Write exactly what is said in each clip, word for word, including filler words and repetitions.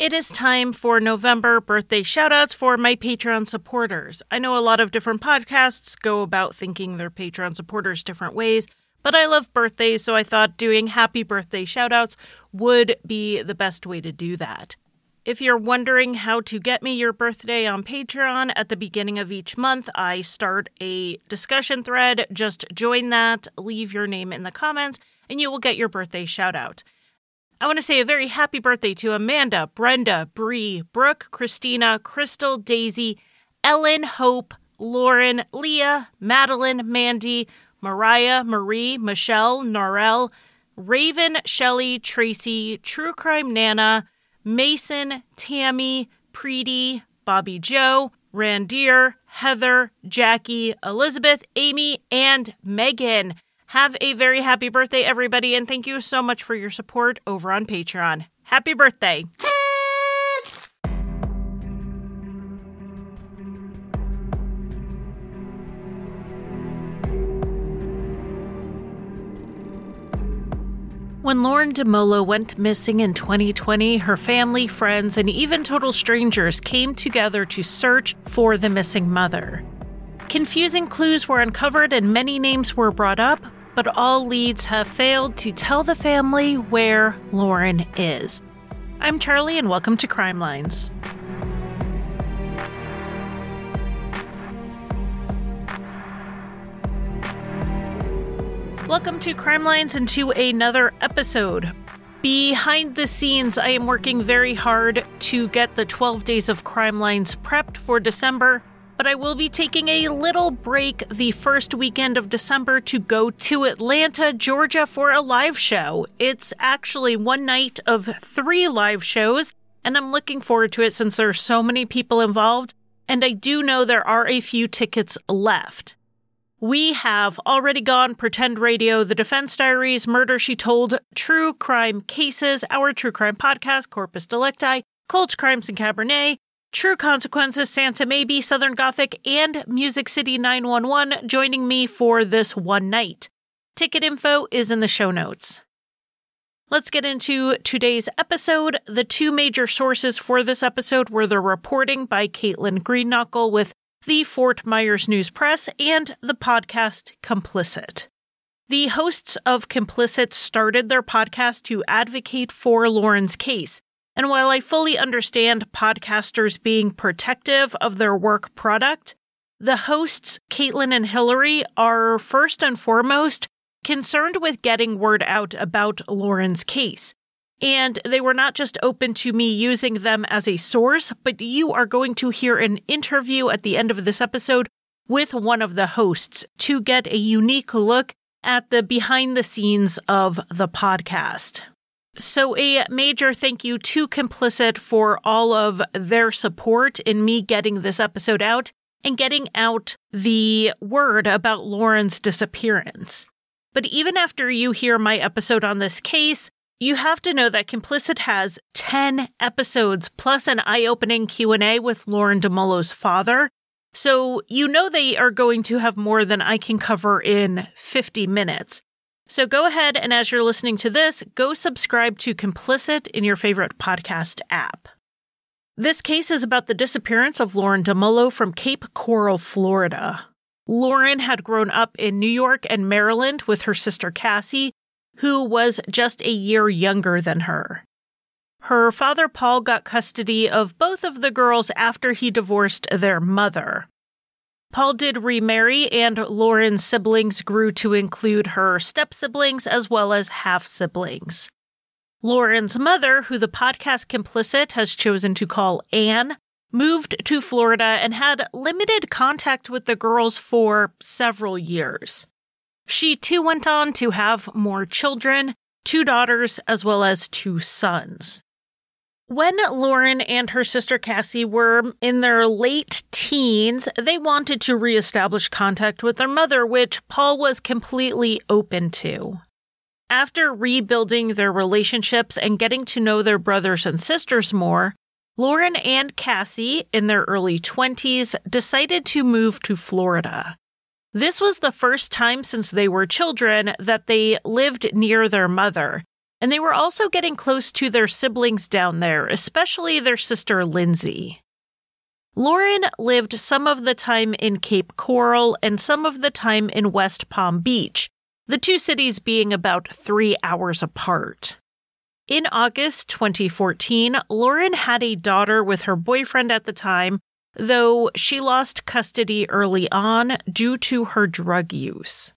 It is time for November birthday shoutouts for my Patreon supporters. I know a lot of different podcasts go about thanking their Patreon supporters different ways, but I love birthdays, so I thought doing happy birthday shoutouts would be the best way to do that. If you're wondering how to get me your birthday on Patreon, at the beginning of each month, I start a discussion thread. Just join that, leave your name in the comments, and you will get your birthday shoutout. I want to say a very happy birthday to Amanda, Brenda, Bree, Brooke, Christina, Crystal, Daisy, Ellen, Hope, Lauren, Leah, Madeline, Mandy, Mariah, Marie, Michelle, Norel, Raven, Shelley, Tracy, True Crime Nana, Mason, Tammy, Preeti, Bobby Joe, Randir, Heather, Jackie, Elizabeth, Amy, and Megan. Have a very happy birthday, everybody, and thank you so much for your support over on Patreon. Happy birthday! When Lauren DeMolo went missing in twenty twenty, her family, friends, and even total strangers came together to search for the missing mother. Confusing clues were uncovered and many names were brought up, but all leads have failed to tell the family where Lauren is. I'm Charlie, and welcome to Crime Lines. Welcome to Crime Lines and to another episode. Behind the scenes, I am working very hard to get the twelve Days of Crime Lines prepped for December, but I will be taking a little break the first weekend of December to go to Atlanta, Georgia for a live show. It's actually one night of three live shows, and I'm looking forward to it since there are so many people involved, and I do know there are a few tickets left. We have Already Gone, Pretend Radio, The Defense Diaries, Murder, She Told, True Crime Cases, our True Crime Podcast, Corpus Delicti, Cults, Crimes, and Cabernet, True Consequences, Santa Maybe, Southern Gothic, and Music City nine one one joining me for this one night. Ticket info is in the show notes. Let's get into today's episode. The two major sources for this episode were the reporting by Caitlin Greenknuckle with the Fort Myers News Press and the podcast Complicit. The hosts of Complicit started their podcast to advocate for Lauren's case. And while I fully understand podcasters being protective of their work product, the hosts, Caitlin and Hillary, are first and foremost concerned with getting word out about Lauren's case. And they were not just open to me using them as a source, but you are going to hear an interview at the end of this episode with one of the hosts to get a unique look at the behind the scenes of the podcast. So a major thank you to Complicit for all of their support in me getting this episode out and getting out the word about Lauren's disappearance. But even after you hear my episode on this case, you have to know that Complicit has ten episodes plus an eye-opening Q and A with Lauren DeMolo's father. So you know they are going to have more than I can cover in fifty minutes. So go ahead and as you're listening to this, go subscribe to Complicit in your favorite podcast app. This case is about the disappearance of Lauren DeMolo from Cape Coral, Florida. Lauren had grown up in New York and Maryland with her sister Cassie, who was just a year younger than her. Her father, Paul, got custody of both of the girls after he divorced their mother. Paul did remarry, and Lauren's siblings grew to include her step-siblings as well as half-siblings. Lauren's mother, who the podcast Complicit has chosen to call Anne, moved to Florida and had limited contact with the girls for several years. She too went on to have more children, two daughters as well as two sons. When Lauren and her sister Cassie were in their late teens, they wanted to reestablish contact with their mother, which Paul was completely open to. After rebuilding their relationships and getting to know their brothers and sisters more, Lauren and Cassie, in their early twenties, decided to move to Florida. This was the first time since they were children that they lived near their mother, and they were also getting close to their siblings down there, especially their sister Lindsay. Lauren lived some of the time in Cape Coral and some of the time in West Palm Beach, the two cities being about three hours apart. In August twenty fourteen, Lauren had a daughter with her boyfriend at the time, though she lost custody early on due to her drug use.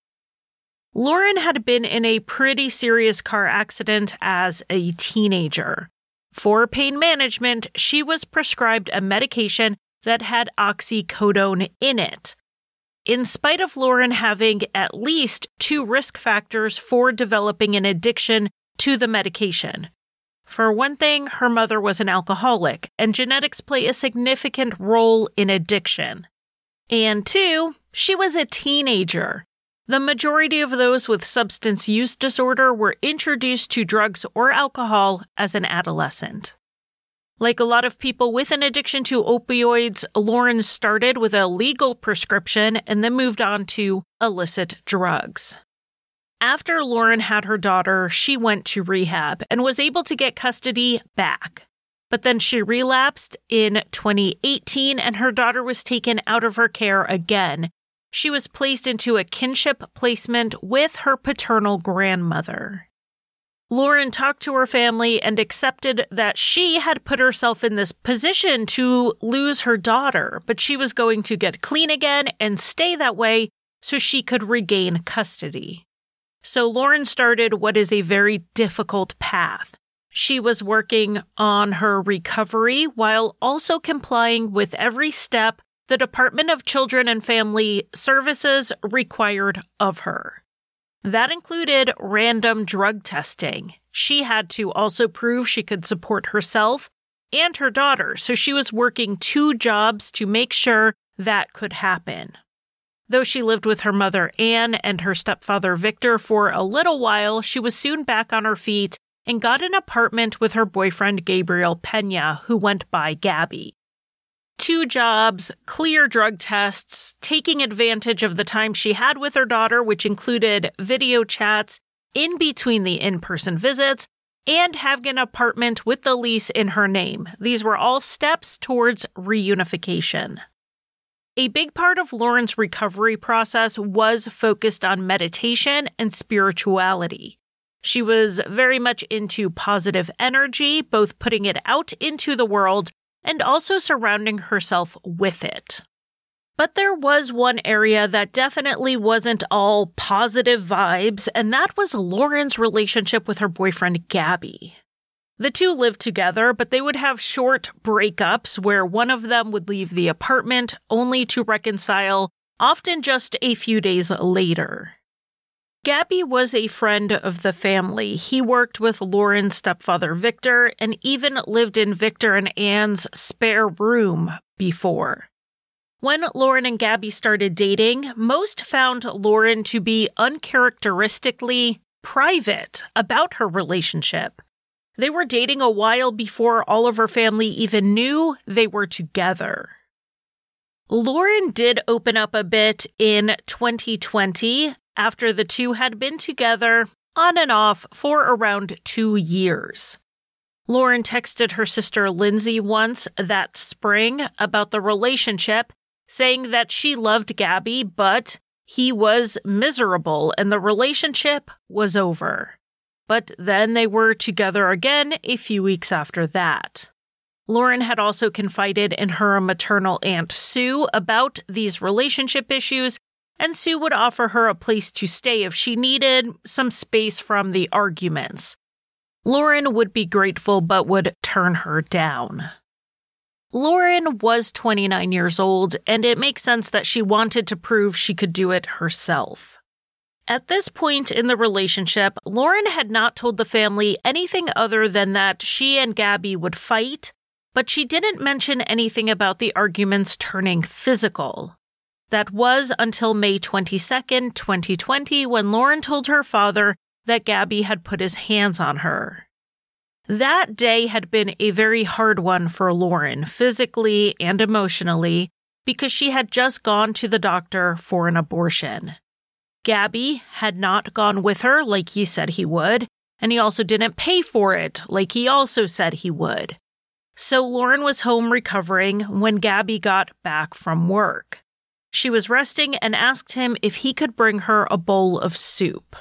Lauren had been in a pretty serious car accident as a teenager. For pain management, she was prescribed a medication that had oxycodone in it. In spite of Lauren having at least two risk factors for developing an addiction to the medication. For one thing, her mother was an alcoholic, and genetics play a significant role in addiction. And two, she was a teenager. The majority of those with substance use disorder were introduced to drugs or alcohol as an adolescent. Like a lot of people with an addiction to opioids, Lauren started with a legal prescription and then moved on to illicit drugs. After Lauren had her daughter, she went to rehab and was able to get custody back. But then she relapsed in twenty eighteen and her daughter was taken out of her care again. She was placed into a kinship placement with her paternal grandmother. Lauren talked to her family and accepted that she had put herself in this position to lose her daughter, but she was going to get clean again and stay that way so she could regain custody. So Lauren started what is a very difficult path. She was working on her recovery while also complying with every step the Department of Children and Family Services required of her. That included random drug testing. She had to also prove she could support herself and her daughter, so she was working two jobs to make sure that could happen. Though she lived with her mother Anne and her stepfather Victor for a little while, she was soon back on her feet and got an apartment with her boyfriend Gabriel Pena, who went by Gabby. Two jobs, clear drug tests, taking advantage of the time she had with her daughter, which included video chats in between the in-person visits, and having an apartment with the lease in her name. These were all steps towards reunification. A big part of Lauren's recovery process was focused on meditation and spirituality. She was very much into positive energy, both putting it out into the world and also surrounding herself with it. But there was one area that definitely wasn't all positive vibes, and that was Lauren's relationship with her boyfriend Gabby. The two lived together, but they would have short breakups where one of them would leave the apartment only to reconcile, often just a few days later. Gabby was a friend of the family. He worked with Lauren's stepfather Victor and even lived in Victor and Anne's spare room before. When Lauren and Gabby started dating, most found Lauren to be uncharacteristically private about her relationship. They were dating a while before all of her family even knew they were together. Lauren did open up a bit in twenty twenty after the two had been together on and off for around two years. Lauren texted her sister Lindsay once that spring about the relationship, saying that she loved Gabby, but he was miserable and the relationship was over. But then they were together again a few weeks after that. Lauren had also confided in her maternal aunt Sue about these relationship issues, and Sue would offer her a place to stay if she needed some space from the arguments. Lauren would be grateful but would turn her down. Lauren was twenty-nine years old, and it makes sense that she wanted to prove she could do it herself. At this point in the relationship, Lauren had not told the family anything other than that she and Gabby would fight, but she didn't mention anything about the arguments turning physical. That was until May twenty-second, twenty twenty, when Lauren told her father that Gabby had put his hands on her. That day had been a very hard one for Lauren, physically and emotionally, because she had just gone to the doctor for an abortion. Gabby had not gone with her like he said he would, and he also didn't pay for it like he also said he would. So Lauren was home recovering when Gabby got back from work. She was resting and asked him if he could bring her a bowl of soup.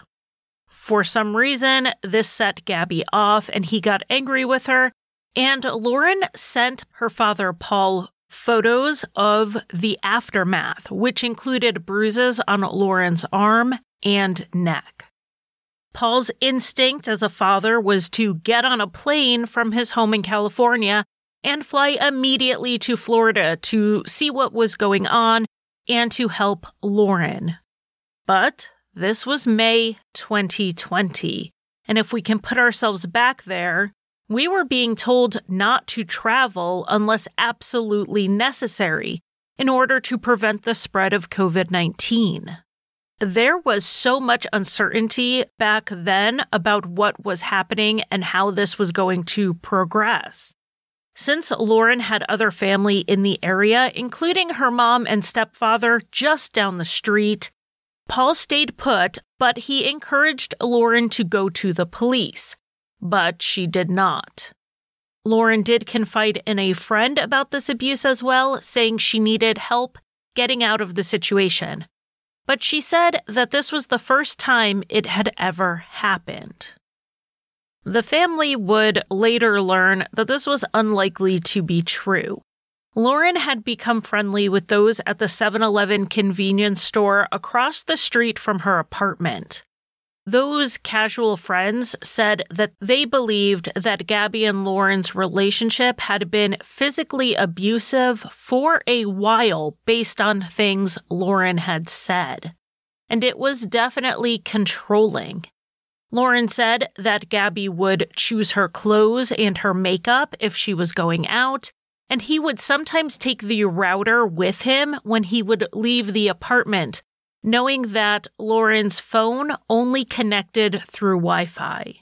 For some reason, this set Gabby off and he got angry with her, and Lauren sent her father, Paul, photos of the aftermath, which included bruises on Lauren's arm and neck. Paul's instinct as a father was to get on a plane from his home in California and fly immediately to Florida to see what was going on and to help Lauren. But this was May twenty twenty, and if we can put ourselves back there, we were being told not to travel unless absolutely necessary in order to prevent the spread of covid nineteen. There was so much uncertainty back then about what was happening and how this was going to progress. Since Lauren had other family in the area, including her mom and stepfather just down the street, Paul stayed put, but he encouraged Lauren to go to the police. But she did not. Lauren did confide in a friend about this abuse as well, saying she needed help getting out of the situation. But she said that this was the first time it had ever happened. The family would later learn that this was unlikely to be true. Lauren had become friendly with those at the seven eleven convenience store across the street from her apartment. Those casual friends said that they believed that Gabby and Lauren's relationship had been physically abusive for a while based on things Lauren had said. And it was definitely controlling. Lauren said that Gabby would choose her clothes and her makeup if she was going out, and he would sometimes take the router with him when he would leave the apartment, knowing that Lauren's phone only connected through Wi-Fi.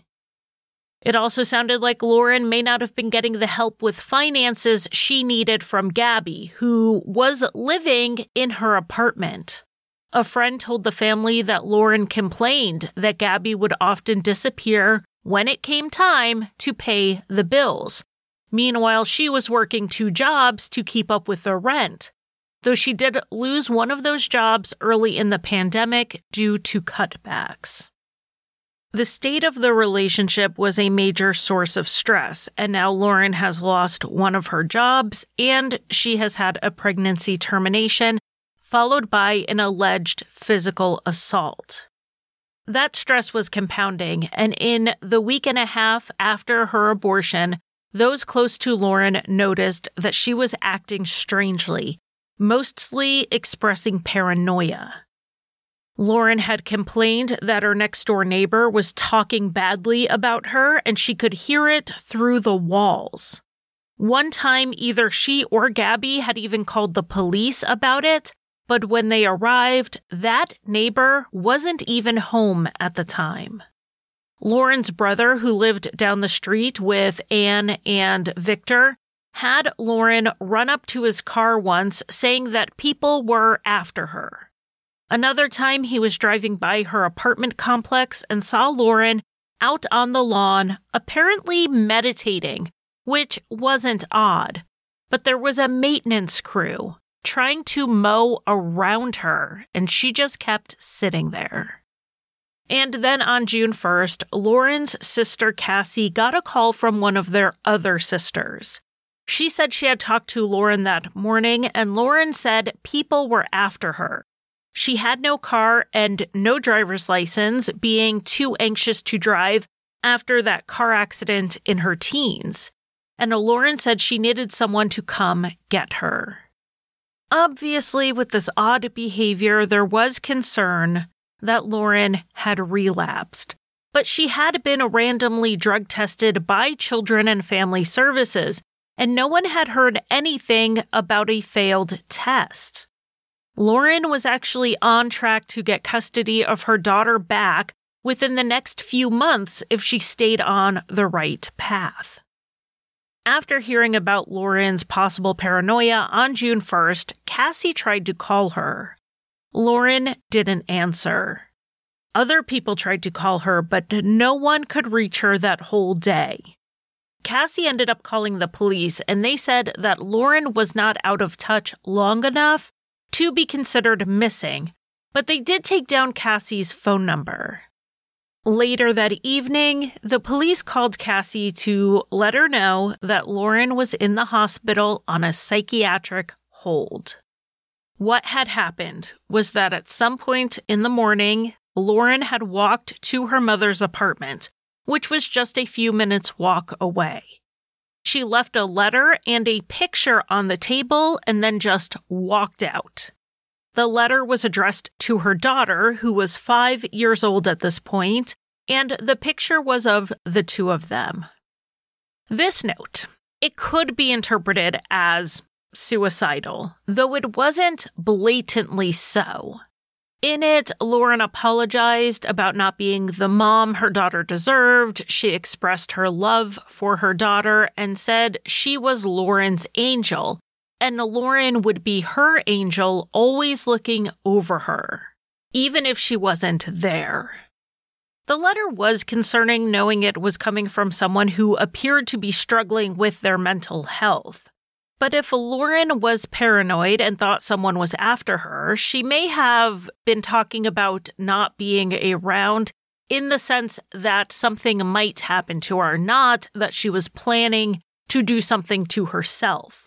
It also sounded like Lauren may not have been getting the help with finances she needed from Gabby, who was living in her apartment. A friend told the family that Lauren complained that Gabby would often disappear when it came time to pay the bills. Meanwhile, she was working two jobs to keep up with the rent, though she did lose one of those jobs early in the pandemic due to cutbacks. The state of the relationship was a major source of stress, and now Lauren has lost one of her jobs, and she has had a pregnancy termination, followed by an alleged physical assault. That stress was compounding, and in the week and a half after her abortion, those close to Lauren noticed that she was acting strangely, mostly expressing paranoia. Lauren had complained that her next-door neighbor was talking badly about her, and she could hear it through the walls. One time, either she or Gabby had even called the police about it, but when they arrived, that neighbor wasn't even home at the time. Lauren's brother, who lived down the street with Anne and Victor, had Lauren run up to his car once, saying that people were after her. Another time, he was driving by her apartment complex and saw Lauren out on the lawn, apparently meditating, which wasn't odd, but there was a maintenance crew trying to mow around her, and she just kept sitting there. And then on June first, Lauren's sister Cassie got a call from one of their other sisters. She said she had talked to Lauren that morning, and Lauren said people were after her. She had no car and no driver's license, being too anxious to drive after that car accident in her teens. And Lauren said she needed someone to come get her. Obviously, with this odd behavior, there was concern that Lauren had relapsed, but she had been randomly drug tested by Children and Family Services, and no one had heard anything about a failed test. Lauren was actually on track to get custody of her daughter back within the next few months if she stayed on the right path. After hearing about Lauren's possible paranoia on June first, Cassie tried to call her. Lauren didn't answer. Other people tried to call her, but no one could reach her that whole day. Cassie ended up calling the police, and they said that Lauren was not out of touch long enough to be considered missing, but they did take down Cassie's phone number. Later that evening, the police called Cassie to let her know that Lauren was in the hospital on a psychiatric hold. What had happened was that at some point in the morning, Lauren had walked to her mother's apartment, which was just a few minutes' walk away. She left a letter and a picture on the table and then just walked out. The letter was addressed to her daughter, who was five years old at this point, and the picture was of the two of them. This note, it could be interpreted as suicidal, though it wasn't blatantly so. In it, Lauren apologized about not being the mom her daughter deserved. She expressed her love for her daughter and said she was Lauren's angel, and Lauren would be her angel, always looking over her, even if she wasn't there. The letter was concerning, knowing it was coming from someone who appeared to be struggling with their mental health. But if Lauren was paranoid and thought someone was after her, she may have been talking about not being around in the sense that something might happen to her, not that she was planning to do something to herself.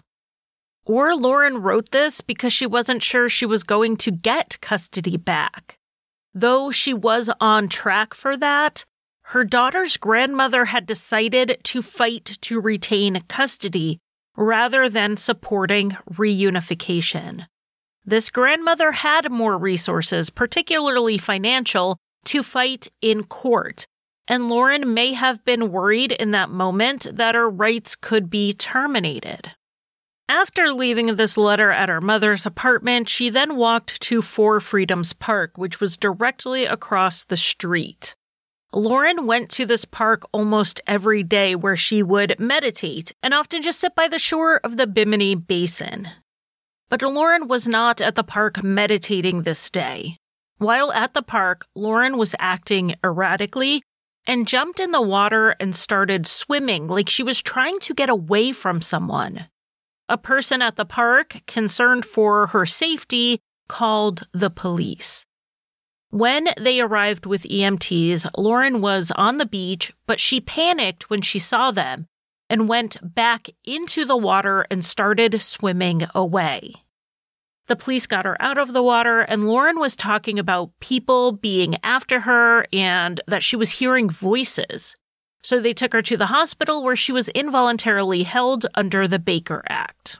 Or Lauren wrote this because she wasn't sure she was going to get custody back. Though she was on track for that, her daughter's grandmother had decided to fight to retain custody rather than supporting reunification. This grandmother had more resources, particularly financial, to fight in court, and Lauren may have been worried in that moment that her rights could be terminated. After leaving this letter at her mother's apartment, she then walked to Four Freedoms Park, which was directly across the street. Lauren went to this park almost every day, where she would meditate and often just sit by the shore of the Bimini Basin. But Lauren was not at the park meditating this day. While at the park, Lauren was acting erratically and jumped in the water and started swimming like she was trying to get away from someone. A person at the park, concerned for her safety, called the police. When they arrived with E M Ts, Lauren was on the beach, but she panicked when she saw them and went back into the water and started swimming away. The police got her out of the water, and Lauren was talking about people being after her and that she was hearing voices. So they took her to the hospital, where she was involuntarily held under the Baker Act.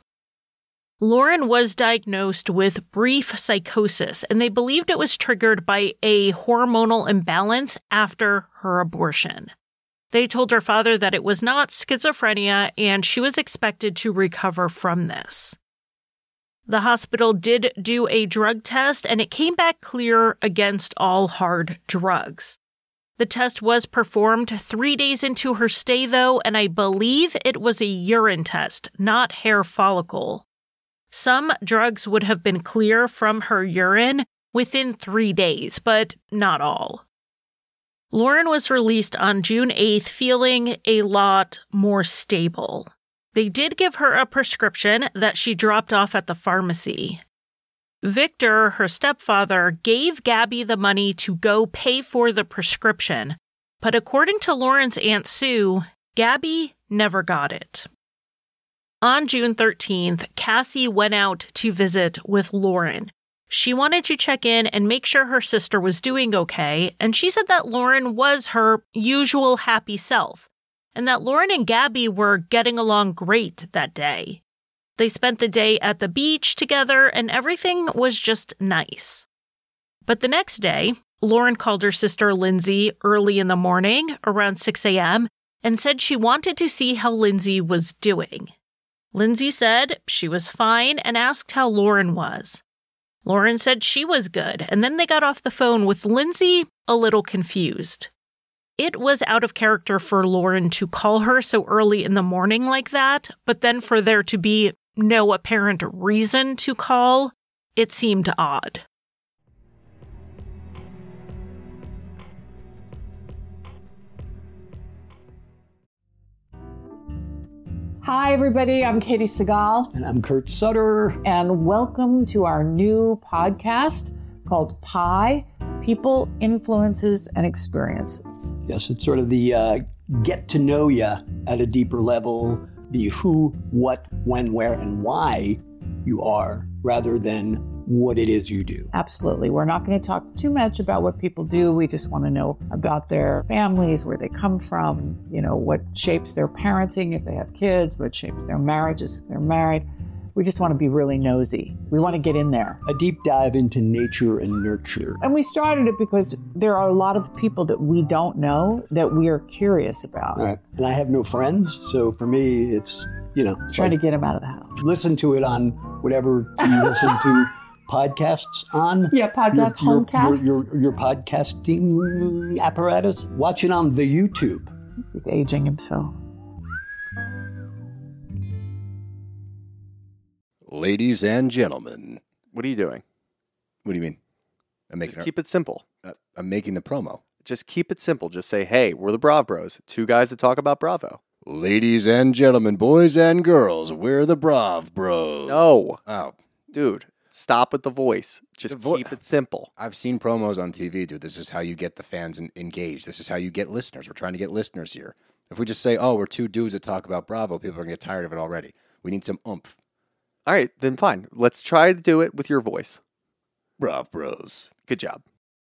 Lauren was diagnosed with brief psychosis, and they believed it was triggered by a hormonal imbalance after her abortion. They told her father that it was not schizophrenia, and she was expected to recover from this. The hospital did do a drug test, and it came back clear against all hard drugs. The test was performed three days into her stay, though, and I believe it was a urine test, not hair follicle. Some drugs would have been clear from her urine within three days, but not all. Lauren was released on June eighth, feeling a lot more stable. They did give her a prescription that she dropped off at the pharmacy. Victor, her stepfather, gave Gabby the money to go pay for the prescription, but according to Lauren's Aunt Sue, Gabby never got it. On June thirteenth, Cassie went out to visit with Lauren. She wanted to check in and make sure her sister was doing okay, and she said that Lauren was her usual happy self, and that Lauren and Gabby were getting along great that day. They spent the day at the beach together, and everything was just nice. But the next day, Lauren called her sister Lindsay early in the morning, around six a.m., and said she wanted to see how Lindsay was doing. Lindsay said she was fine and asked how Lauren was. Lauren said she was good, and then they got off the phone with Lindsay a little confused. It was out of character for Lauren to call her so early in the morning like that, but then for there to be no apparent reason to call, it seemed odd. Hi, everybody. I'm Katie Segal. And I'm Kurt Sutter. And welcome to our new podcast called Pi, People, Influences, and Experiences. Yes, it's sort of the uh, get to know you at a deeper level, the who, what, when, where, and why you are, rather than what it is you do. Absolutely. We're not going to talk too much about what people do. We just want to know about their families, where they come from, you know, what shapes their parenting if they have kids, what shapes their marriages if they're married. We just want to be really nosy. We want to get in there. A deep dive into nature and nurture. And we started it because there are a lot of people that we don't know that we are curious about. Right. And I have no friends, so for me, it's, you know. Trying like, to get them out of the house. Listen to it on whatever you listen to podcasts on. Yeah, podcast, your, homecasts. Your, your, your podcasting apparatus. Watch it on the YouTube. He's aging himself. Ladies and gentlemen. What are you doing? What do you mean? I'm making Just a- keep it simple. uh, I'm making the promo. Just keep it simple. Just say, hey, we're the Brav Bros. Two guys that talk about Bravo. Ladies and gentlemen, boys and girls, we're the Brav Bros. No. Oh, Dude, stop with the voice. Just The vo- keep it simple. I've seen promos on T V, dude. This is how you get the fans en- engaged. This is how you get listeners. We're trying to get listeners here. If we just say, oh, we're two dudes that talk about Bravo, people are going to get tired of it already. We need some oomph. All right, then fine. Let's try to do it with your voice. Brav Bros. Good job.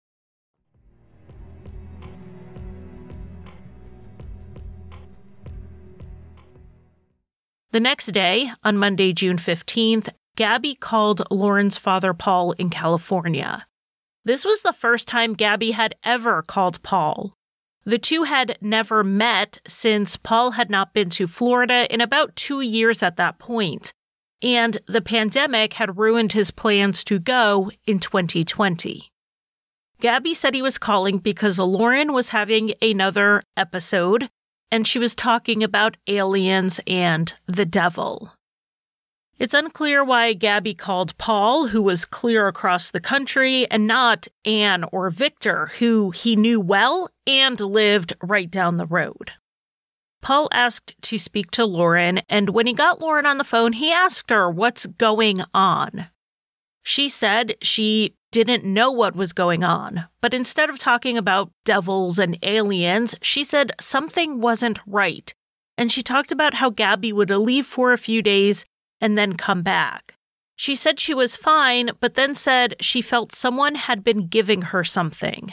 The next day, on Monday, June fifteenth, Gabby called Lauren's father, Paul, in California. This was the first time Gabby had ever called Paul. The two had never met since Paul had not been to Florida in about two years at that point, and the pandemic had ruined his plans to go in twenty twenty. Gabby said he was calling because Lauren was having another episode, and she was talking about aliens and the devil. It's unclear why Gabby called Paul, who was clear across the country, and not Anne or Victor, who he knew well and lived right down the road. Paul asked to speak to Lauren, and when he got Lauren on the phone, he asked her what's going on. She said she didn't know what was going on, but instead of talking about devils and aliens, she said something wasn't right, and she talked about how Gabby would leave for a few days and then come back. She said she was fine, but then said she felt someone had been giving her something.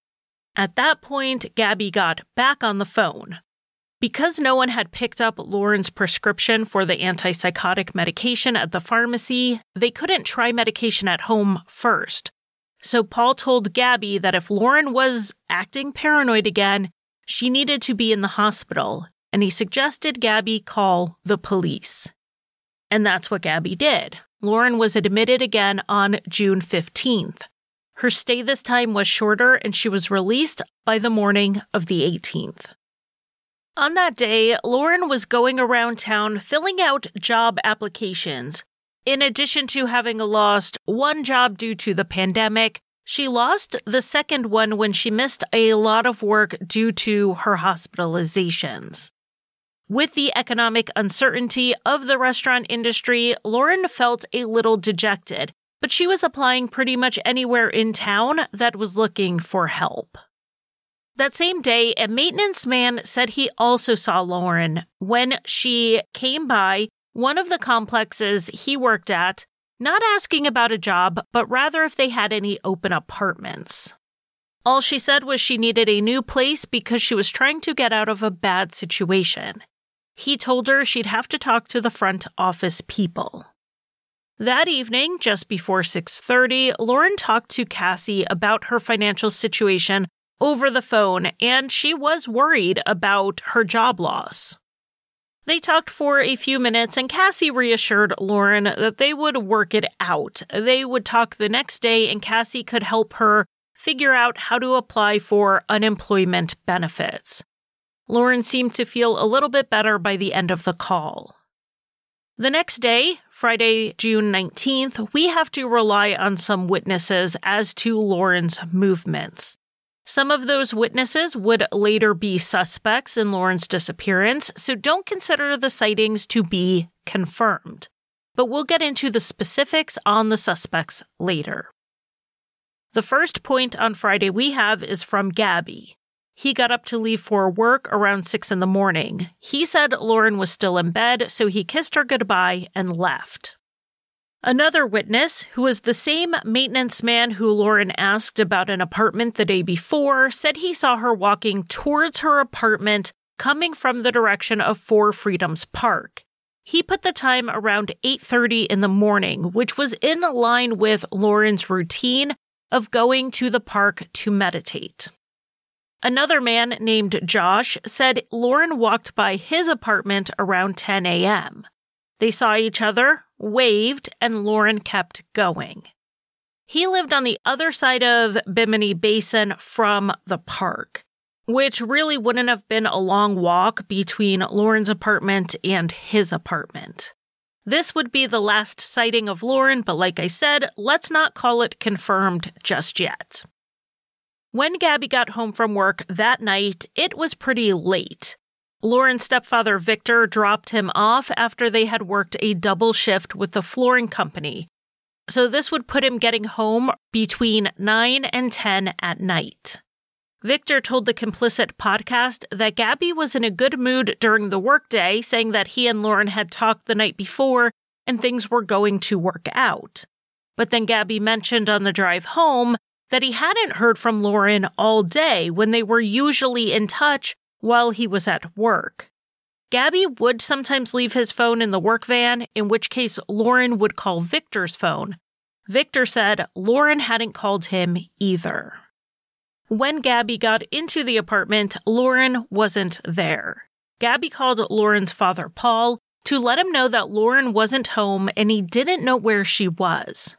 At that point, Gabby got back on the phone. Because no one had picked up Lauren's prescription for the antipsychotic medication at the pharmacy, they couldn't try medication at home first. So Paul told Gabby that if Lauren was acting paranoid again, she needed to be in the hospital, and he suggested Gabby call the police. And that's what Gabby did. Lauren was admitted again on June fifteenth. Her stay this time was shorter, and she was released by the morning of the eighteenth. On that day, Lauren was going around town filling out job applications. In addition to having lost one job due to the pandemic, she lost the second one when she missed a lot of work due to her hospitalizations. With the economic uncertainty of the restaurant industry, Lauren felt a little dejected, but she was applying pretty much anywhere in town that was looking for help. That same day, a maintenance man said he also saw Lauren when she came by one of the complexes he worked at, not asking about a job, but rather if they had any open apartments. All she said was she needed a new place because she was trying to get out of a bad situation. He told her she'd have to talk to the front office people. That evening, just before six thirty, Lauren talked to Cassie about her financial situation over the phone, and she was worried about her job loss. They talked for a few minutes, and Cassie reassured Lauren that they would work it out. They would talk the next day, and Cassie could help her figure out how to apply for unemployment benefits. Lauren seemed to feel a little bit better by the end of the call. The next day, Friday, June nineteenth, we have to rely on some witnesses as to Lauren's movements. Some of those witnesses would later be suspects in Lauren's disappearance, so don't consider the sightings to be confirmed. But we'll get into the specifics on the suspects later. The first point on Friday we have is from Gabby. He got up to leave for work around six in the morning. He said Lauren was still in bed, so he kissed her goodbye and left. Another witness, who was the same maintenance man who Lauren asked about an apartment the day before, said he saw her walking towards her apartment coming from the direction of Four Freedoms Park. He put the time around eight thirty in the morning, which was in line with Lauren's routine of going to the park to meditate. Another man named Josh said Lauren walked by his apartment around ten a.m. They saw each other, waved, and Lauren kept going. He lived on the other side of Bimini Basin from the park, which really wouldn't have been a long walk between Lauren's apartment and his apartment. This would be the last sighting of Lauren, but like I said, let's not call it confirmed just yet. When Gabby got home from work that night, it was pretty late. Lauren's stepfather Victor dropped him off after they had worked a double shift with the flooring company. So this would put him getting home between nine and ten at night. Victor told the Complicit podcast that Gabby was in a good mood during the workday, saying that he and Lauren had talked the night before and things were going to work out. But then Gabby mentioned on the drive home that he hadn't heard from Lauren all day when they were usually in touch while he was at work. Gabby would sometimes leave his phone in the work van, in which case Lauren would call Victor's phone. Victor said Lauren hadn't called him either. When Gabby got into the apartment, Lauren wasn't there. Gabby called Lauren's father, Paul, to let him know that Lauren wasn't home and he didn't know where she was.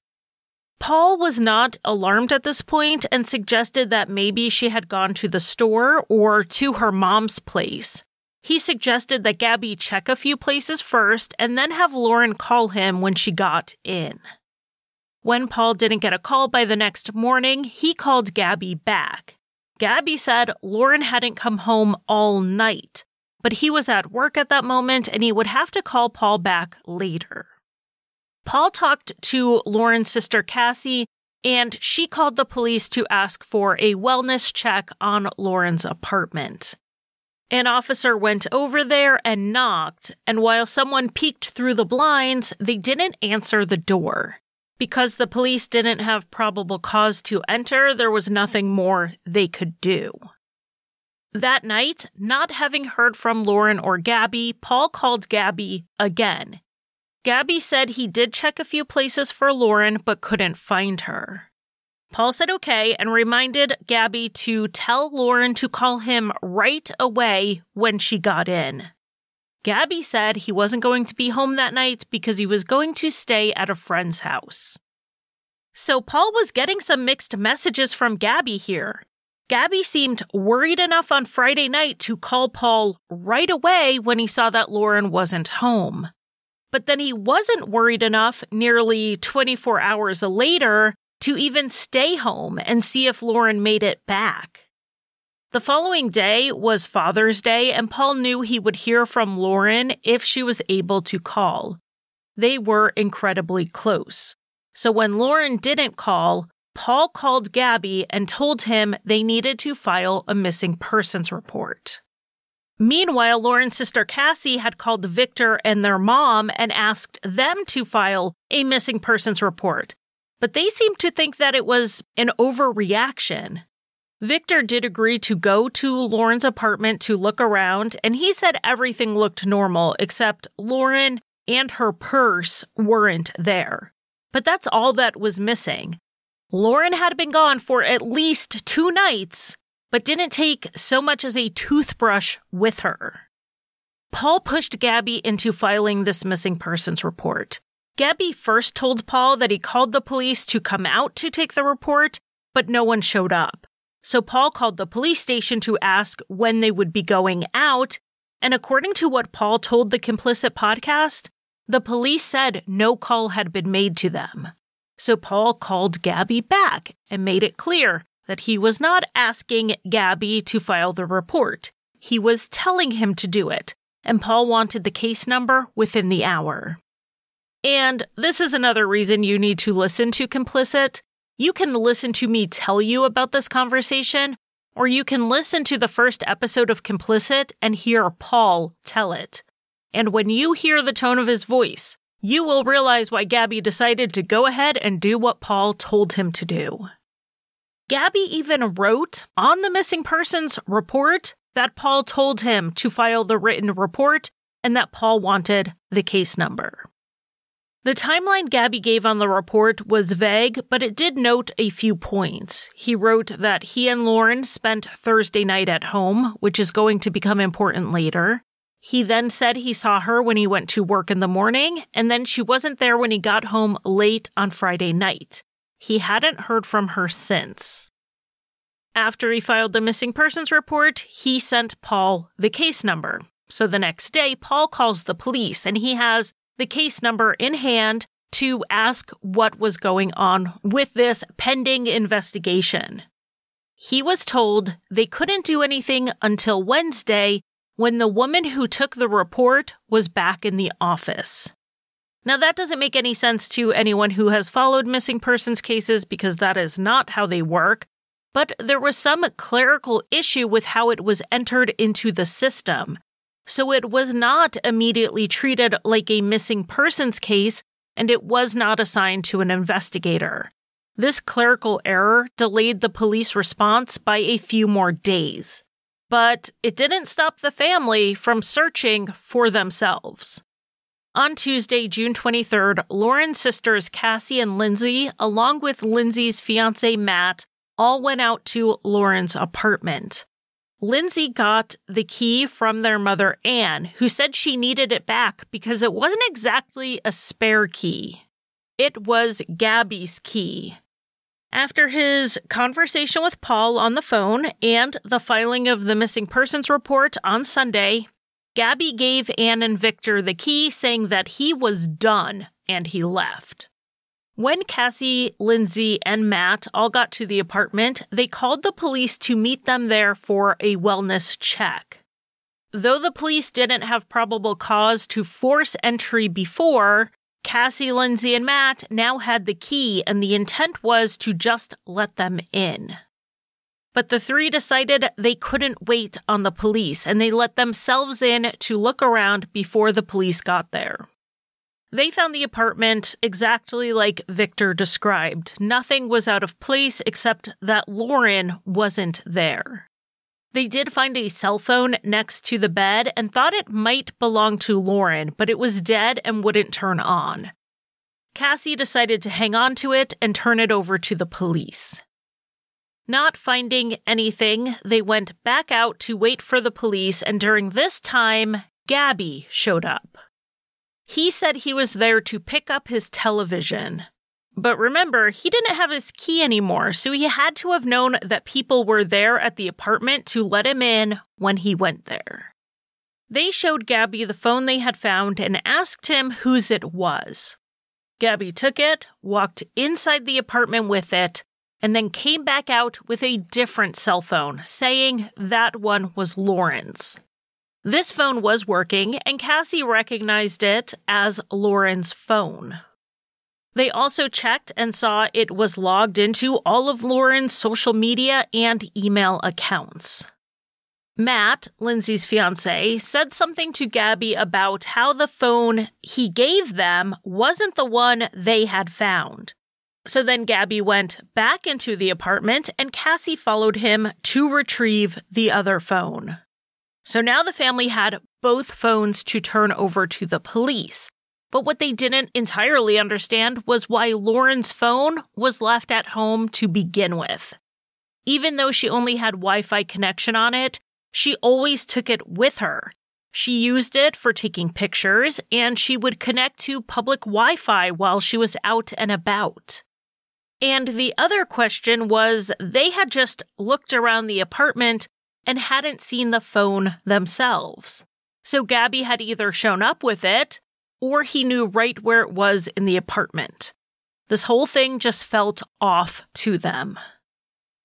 Paul was not alarmed at this point and suggested that maybe she had gone to the store or to her mom's place. He suggested that Gabby check a few places first and then have Lauren call him when she got in. When Paul didn't get a call by the next morning, he called Gabby back. Gabby said Lauren hadn't come home all night, but he was at work at that moment and he would have to call Paul back later. Paul talked to Lauren's sister Cassie, and she called the police to ask for a wellness check on Lauren's apartment. An officer went over there and knocked, and while someone peeked through the blinds, they didn't answer the door. Because the police didn't have probable cause to enter, there was nothing more they could do. That night, not having heard from Lauren or Gabby, Paul called Gabby again. Gabby said he did check a few places for Lauren, but couldn't find her. Paul said okay and reminded Gabby to tell Lauren to call him right away when she got in. Gabby said he wasn't going to be home that night because he was going to stay at a friend's house. So Paul was getting some mixed messages from Gabby here. Gabby seemed worried enough on Friday night to call Paul right away when he saw that Lauren wasn't home. But then he wasn't worried enough nearly twenty-four hours later to even stay home and see if Lauren made it back. The following day was Father's Day, and Paul knew he would hear from Lauren if she was able to call. They were incredibly close. So when Lauren didn't call, Paul called Gabby and told him they needed to file a missing persons report. Meanwhile, Lauren's sister Cassie had called Victor and their mom and asked them to file a missing persons report, but they seemed to think that it was an overreaction. Victor did agree to go to Lauren's apartment to look around, and he said everything looked normal except Lauren and her purse weren't there. But that's all that was missing. Lauren had been gone for at least two nights, but didn't take so much as a toothbrush with her. Paul pushed Gabby into filing this missing persons report. Gabby first told Paul that he called the police to come out to take the report, but no one showed up. So Paul called the police station to ask when they would be going out, and according to what Paul told the Complicit podcast, the police said no call had been made to them. So Paul called Gabby back and made it clear that he was not asking Gabby to file the report. He was telling him to do it, and Paul wanted the case number within the hour. And this is another reason you need to listen to Complicit. You can listen to me tell you about this conversation, or you can listen to the first episode of Complicit and hear Paul tell it. And when you hear the tone of his voice, you will realize why Gabby decided to go ahead and do what Paul told him to do. Gabby even wrote on the missing persons report that Paul told him to file the written report and that Paul wanted the case number. The timeline Gabby gave on the report was vague, but it did note a few points. He wrote that he and Lauren spent Thursday night at home, which is going to become important later. He then said he saw her when he went to work in the morning, and then she wasn't there when he got home late on Friday night. He hadn't heard from her since. After he filed the missing persons report, he sent Paul the case number. So the next day, Paul calls the police, and he has the case number in hand to ask what was going on with this pending investigation. He was told they couldn't do anything until Wednesday, when the woman who took the report was back in the office. Now, that doesn't make any sense to anyone who has followed missing persons cases because that is not how they work, but there was some clerical issue with how it was entered into the system. So it was not immediately treated like a missing persons case, and it was not assigned to an investigator. This clerical error delayed the police response by a few more days. But it didn't stop the family from searching for themselves. On Tuesday, June twenty-third, Lauren's sisters Cassie and Lindsay, along with Lindsay's fiancé Matt, all went out to Lauren's apartment. Lindsay got the key from their mother Anne, who said she needed it back because it wasn't exactly a spare key. It was Gabby's key. After his conversation with Paul on the phone and the filing of the missing persons report on Sunday, Gabby gave Anne and Victor the key, saying that he was done, and he left. When Cassie, Lindsay, and Matt all got to the apartment, they called the police to meet them there for a wellness check. Though the police didn't have probable cause to force entry before, Cassie, Lindsay, and Matt now had the key, and the intent was to just let them in. But the three decided they couldn't wait on the police, and they let themselves in to look around before the police got there. They found the apartment exactly like Victor described. Nothing was out of place except that Lauren wasn't there. They did find a cell phone next to the bed and thought it might belong to Lauren, but it was dead and wouldn't turn on. Cassie decided to hang on to it and turn it over to the police. Not finding anything, they went back out to wait for the police, and during this time, Gabby showed up. He said he was there to pick up his television. But remember, he didn't have his key anymore, so he had to have known that people were there at the apartment to let him in when he went there. They showed Gabby the phone they had found and asked him whose it was. Gabby took it, walked inside the apartment with it, and then came back out with a different cell phone, saying that one was Lauren's. This phone was working, and Cassie recognized it as Lauren's phone. They also checked and saw it was logged into all of Lauren's social media and email accounts. Matt, Lindsay's fiancé, said something to Gabby about how the phone he gave them wasn't the one they had found. So then Gabby went back into the apartment and Cassie followed him to retrieve the other phone. So now the family had both phones to turn over to the police. But what they didn't entirely understand was why Lauren's phone was left at home to begin with. Even though she only had Wi-Fi connection on it, she always took it with her. She used it for taking pictures, and she would connect to public Wi-Fi while she was out and about. And the other question was, they had just looked around the apartment and hadn't seen the phone themselves. So Gabby had either shown up with it, or he knew right where it was in the apartment. This whole thing just felt off to them.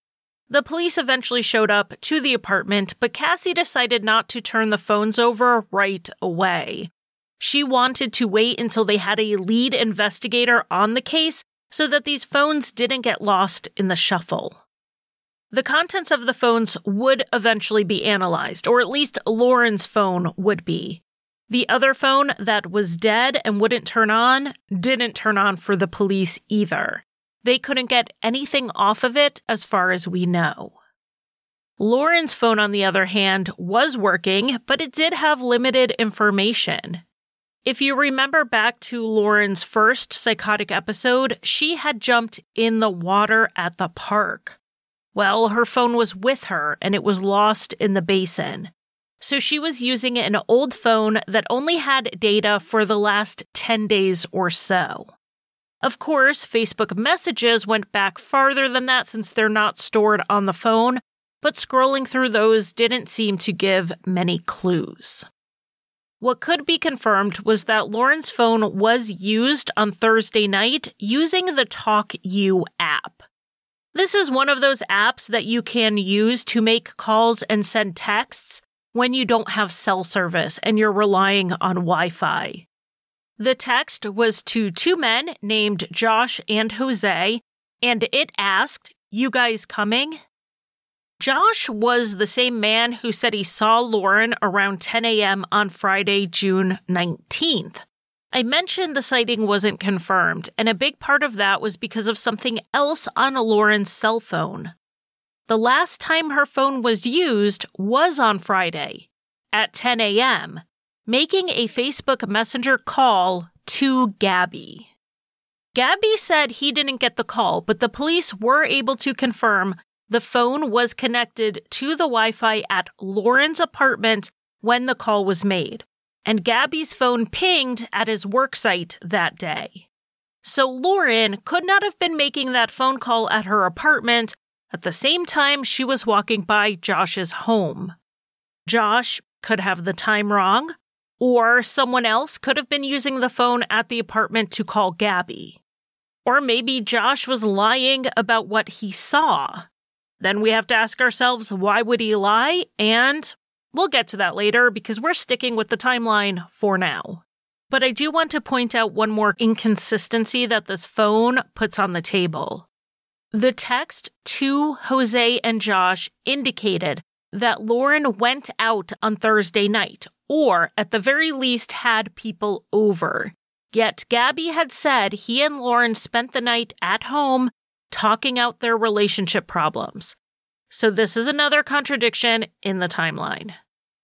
The police eventually showed up to the apartment, but Cassie decided not to turn the phones over right away. She wanted to wait until they had a lead investigator on the case so that these phones didn't get lost in the shuffle. The contents of the phones would eventually be analyzed, or at least Lauren's phone would be. The other phone that was dead and wouldn't turn on didn't turn on for the police either. They couldn't get anything off of it as far as we know. Lauren's phone, on the other hand, was working, but it did have limited information. If you remember back to Lauren's first psychotic episode, she had jumped in the water at the park. Well, her phone was with her and it was lost in the basin. So she was using an old phone that only had data for the last ten days or so. Of course, Facebook messages went back farther than that since they're not stored on the phone, but scrolling through those didn't seem to give many clues. What could be confirmed was that Lauren's phone was used on Thursday night using the TalkU app. This is one of those apps that you can use to make calls and send texts when you don't have cell service and you're relying on Wi-Fi. The text was to two men named Josh and Jose, and it asked, "You guys coming?" Josh was the same man who said he saw Lauren around ten a.m. on Friday, June nineteenth. I mentioned the sighting wasn't confirmed, and a big part of that was because of something else on Lauren's cell phone. The last time her phone was used was on Friday at ten a.m., making a Facebook Messenger call to Gabby. Gabby said he didn't get the call, but the police were able to confirm the phone was connected to the Wi-Fi at Lauren's apartment when the call was made, and Gabby's phone pinged at his worksite that day. So Lauren could not have been making that phone call at her apartment at the same time she was walking by Josh's home. Josh could have the time wrong, or someone else could have been using the phone at the apartment to call Gabby. Or maybe Josh was lying about what he saw. Then we have to ask ourselves, why would he lie? And we'll get to that later because we're sticking with the timeline for now. But I do want to point out one more inconsistency that this phone puts on the table. The text to Jose and Josh indicated that Lauren went out on Thursday night, or at the very least had people over. Yet Gabby had said he and Lauren spent the night at home talking out their relationship problems. So this is another contradiction in the timeline.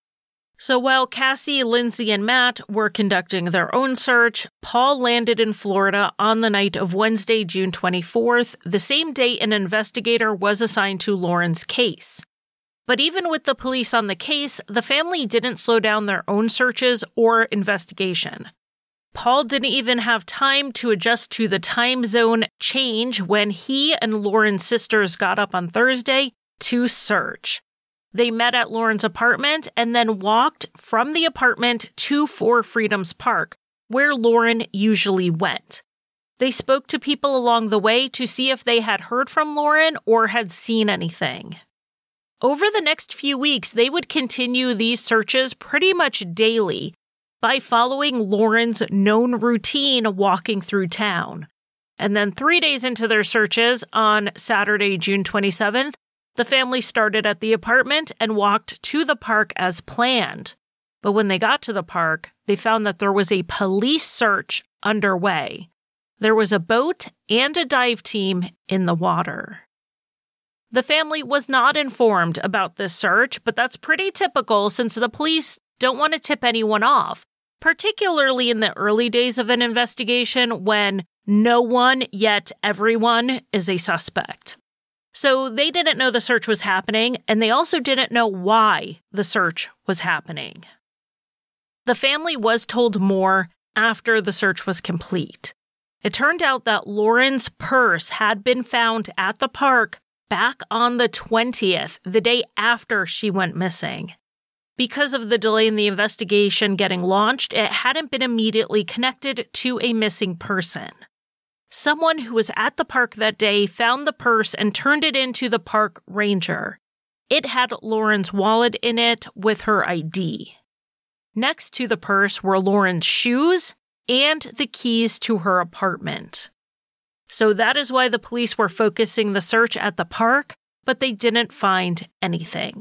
So while Cassie, Lindsay, and Matt were conducting their own search, Paul landed in Florida on the night of Wednesday, June twenty-fourth, the same day an investigator was assigned to Lauren's case. But even with the police on the case, the family didn't slow down their own searches or investigation. Paul didn't even have time to adjust to the time zone change when he and Lauren's sisters got up on Thursday to search. They met at Lauren's apartment and then walked from the apartment to Four Freedoms Park, where Lauren usually went. They spoke to people along the way to see if they had heard from Lauren or had seen anything. Over the next few weeks, they would continue these searches pretty much daily by following Lauren's known routine walking through town. And then three days into their searches, on Saturday, June twenty-seventh, the family started at the apartment and walked to the park as planned. But when they got to the park, they found that there was a police search underway. There was a boat and a dive team in the water. The family was not informed about this search, but that's pretty typical since the police don't want to tip anyone off, particularly in the early days of an investigation when no one, yet everyone, is a suspect. So they didn't know the search was happening, and they also didn't know why the search was happening. The family was told more after the search was complete. It turned out that Lauren's purse had been found at the park back on the twentieth, the day after she went missing. Because of the delay in the investigation getting launched, it hadn't been immediately connected to a missing person. someone who was at the park that day found the purse and turned it into the park ranger. It had Lauren's wallet in it with her I D. Next to the purse were Lauren's shoes and the keys to her apartment. So that is why the police were focusing the search at the park, but they didn't find anything.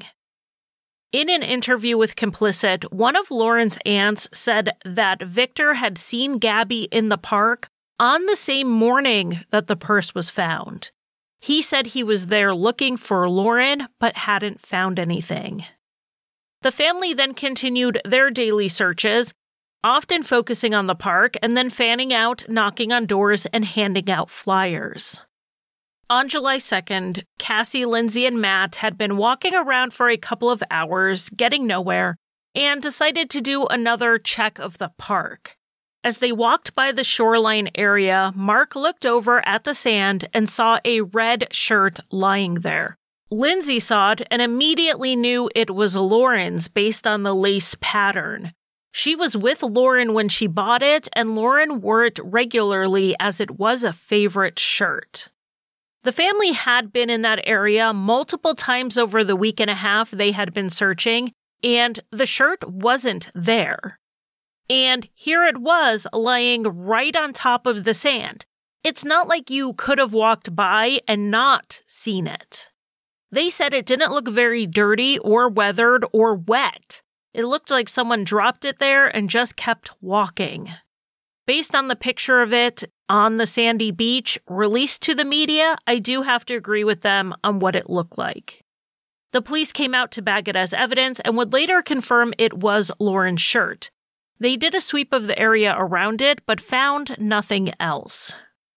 In an interview with Complicit, one of Lauren's aunts said that Victor had seen Gabby in the park on the same morning that the purse was found. He said he was there looking for Lauren, but hadn't found anything. The family then continued their daily searches, often focusing on the park and then fanning out, knocking on doors, and handing out flyers. On July second, Cassie, Lindsay, and Matt had been walking around for a couple of hours, getting nowhere, and decided to do another check of the park. As they walked by the shoreline area, Mark looked over at the sand and saw a red shirt lying there. Lindsay saw it and immediately knew it was Lauren's based on the lace pattern. She was with Lauren when she bought it, and Lauren wore it regularly as it was a favorite shirt. The family had been in that area multiple times over the week and a half they had been searching, and the shirt wasn't there. And here it was lying right on top of the sand. It's not like you could have walked by and not seen it. They said it didn't look very dirty or weathered or wet. It looked like someone dropped it there and just kept walking. Based on the picture of it on the sandy beach released to the media, I do have to agree with them on what it looked like. The police came out to bag it as evidence and would later confirm it was Lauren's shirt. They did a sweep of the area around it, but found nothing else.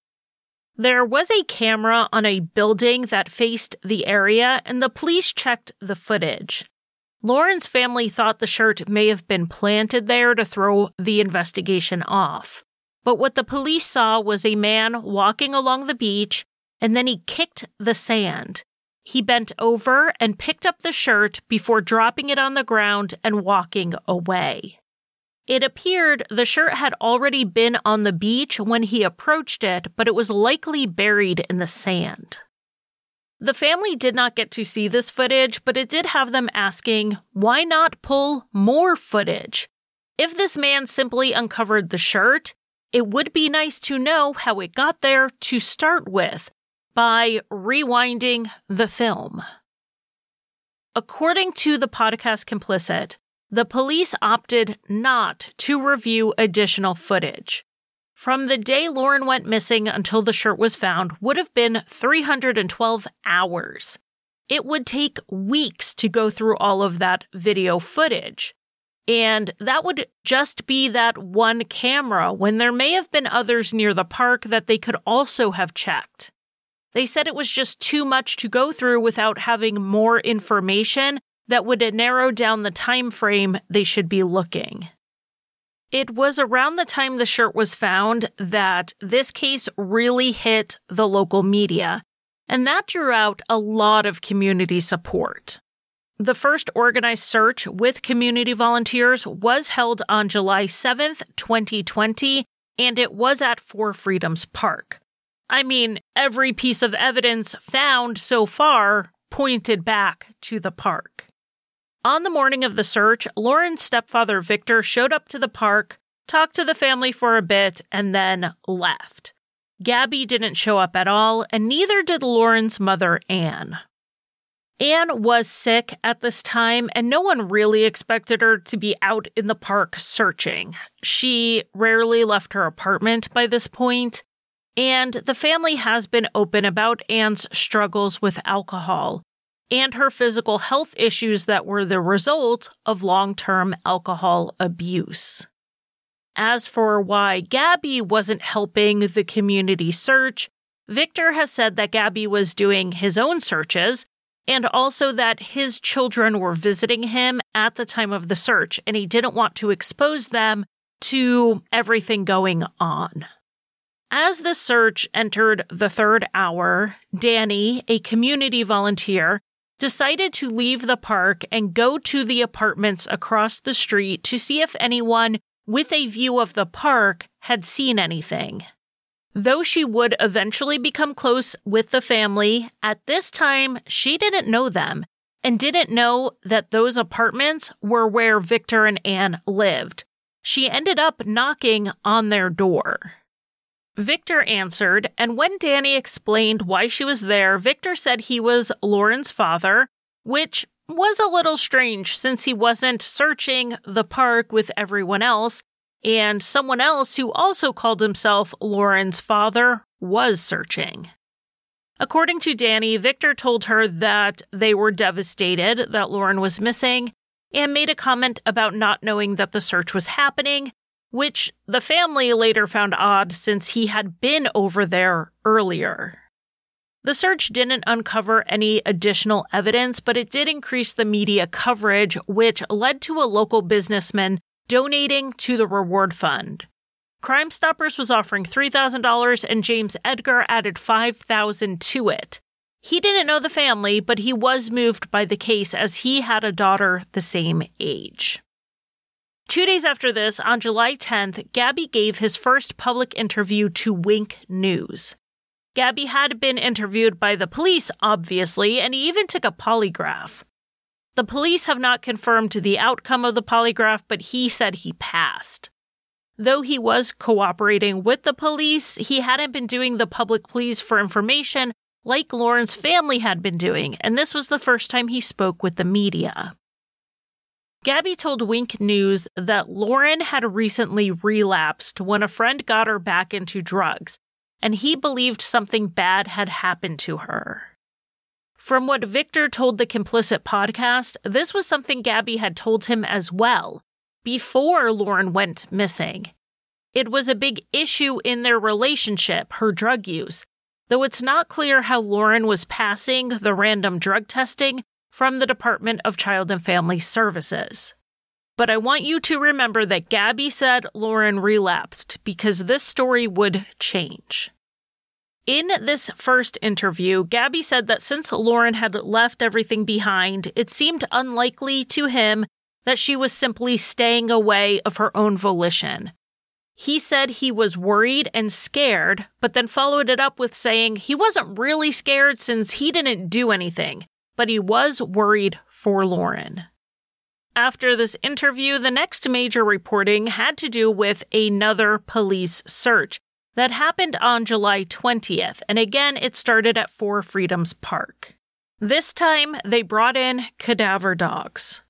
There was a camera on a building that faced the area, and the police checked the footage. Lauren's family thought the shirt may have been planted there to throw the investigation off. But what the police saw was a man walking along the beach, and then he kicked the sand. He bent over and picked up the shirt before dropping it on the ground and walking away. It appeared the shirt had already been on the beach when he approached it, but it was likely buried in the sand. The family did not get to see this footage, but it did have them asking, why not pull more footage? If this man simply uncovered the shirt, it would be nice to know how it got there to start with by rewinding the film. According to the podcast Complicit, the police opted not to review additional footage. From the day Lauren went missing until the shirt was found would have been three hundred twelve hours. It would take weeks to go through all of that video footage. And that would just be that one camera when there may have been others near the park that they could also have checked. They said it was just too much to go through without having more information that would narrow down the time frame they should be looking. It was around the time the shirt was found that this case really hit the local media, and that drew out a lot of community support. The first organized search with community volunteers was held on July seventh, twenty twenty, and it was at Four Freedoms Park. I mean, every piece of evidence found so far pointed back to the park. On the morning of the search, Lauren's stepfather Victor showed up to the park, talked to the family for a bit, and then left. Gabby didn't show up at all, and neither did Lauren's mother, Anne. Anne was sick at this time, and no one really expected her to be out in the park searching. She rarely left her apartment by this point, and the family has been open about Anne's struggles with alcohol and her physical health issues that were the result of long-term alcohol abuse. As for why Gabby wasn't helping the community search, Victor has said that Gabby was doing his own searches, and also that his children were visiting him at the time of the search, and he didn't want to expose them to everything going on. As the search entered the third hour, Danny, a community volunteer, decided to leave the park and go to the apartments across the street to see if anyone with a view of the park had seen anything. Though she would eventually become close with the family, at this time, she didn't know them and didn't know that those apartments were where Victor and Anne lived. She ended up knocking on their door. Victor answered, and when Danny explained why she was there, Victor said he was Lauren's father, which was a little strange since he wasn't searching the park with everyone else, and someone else who also called himself Lauren's father was searching. According to Danny, Victor told her that they were devastated that Lauren was missing and made a comment about not knowing that the search was happening, which the family later found odd since he had been over there earlier. The search didn't uncover any additional evidence, but it did increase the media coverage, which led to a local businessman donating to the reward fund. Crime Stoppers was offering three thousand dollars and James Edgar added five thousand dollars to it. He didn't know the family, but he was moved by the case as he had a daughter the same age. Two days after this, on July tenth, Gabby gave his first public interview to Wink News. Gabby had been interviewed by the police, obviously, and he even took a polygraph. The police have not confirmed the outcome of the polygraph, but he said he passed. Though he was cooperating with the police, he hadn't been doing the public pleas for information like Lauren's family had been doing, and this was the first time he spoke with the media. Gabby told Wink News that Lauren had recently relapsed when a friend got her back into drugs, and he believed something bad had happened to her. From what Victor told the Complicit podcast, this was something Gabby had told him as well, before Lauren went missing. It was a big issue in their relationship, her drug use, though it's not clear how Lauren was passing the random drug testing from the Department of Child and Family Services. But I want you to remember that Gabby said Lauren relapsed because this story would change. In this first interview, Gabby said that since Lauren had left everything behind, it seemed unlikely to him that she was simply staying away of her own volition. He said he was worried and scared, but then followed it up with saying he wasn't really scared since he didn't do anything, but he was worried for Lauren. After this interview, the next major reporting had to do with another police search that happened on July twentieth, and again it started at Four Freedoms Park. This time, they brought in cadaver dogs.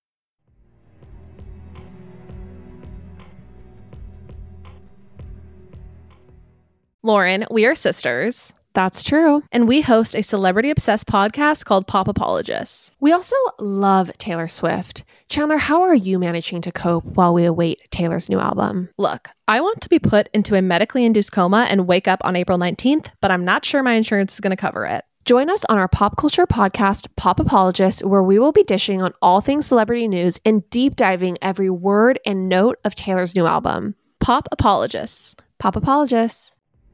Lauren, we are sisters. That's true. And we host a celebrity-obsessed podcast called Pop Apologists. We also love Taylor Swift. Chandler, how are you managing to cope while we await Taylor's new album? Look, I want to be put into a medically induced coma and wake up on April nineteenth, but I'm not sure my insurance is going to cover it. Join us on our pop culture podcast, Pop Apologists, where we will be dishing on all things celebrity news and deep diving every word and note of Taylor's new album. Pop Apologists. Pop Apologists.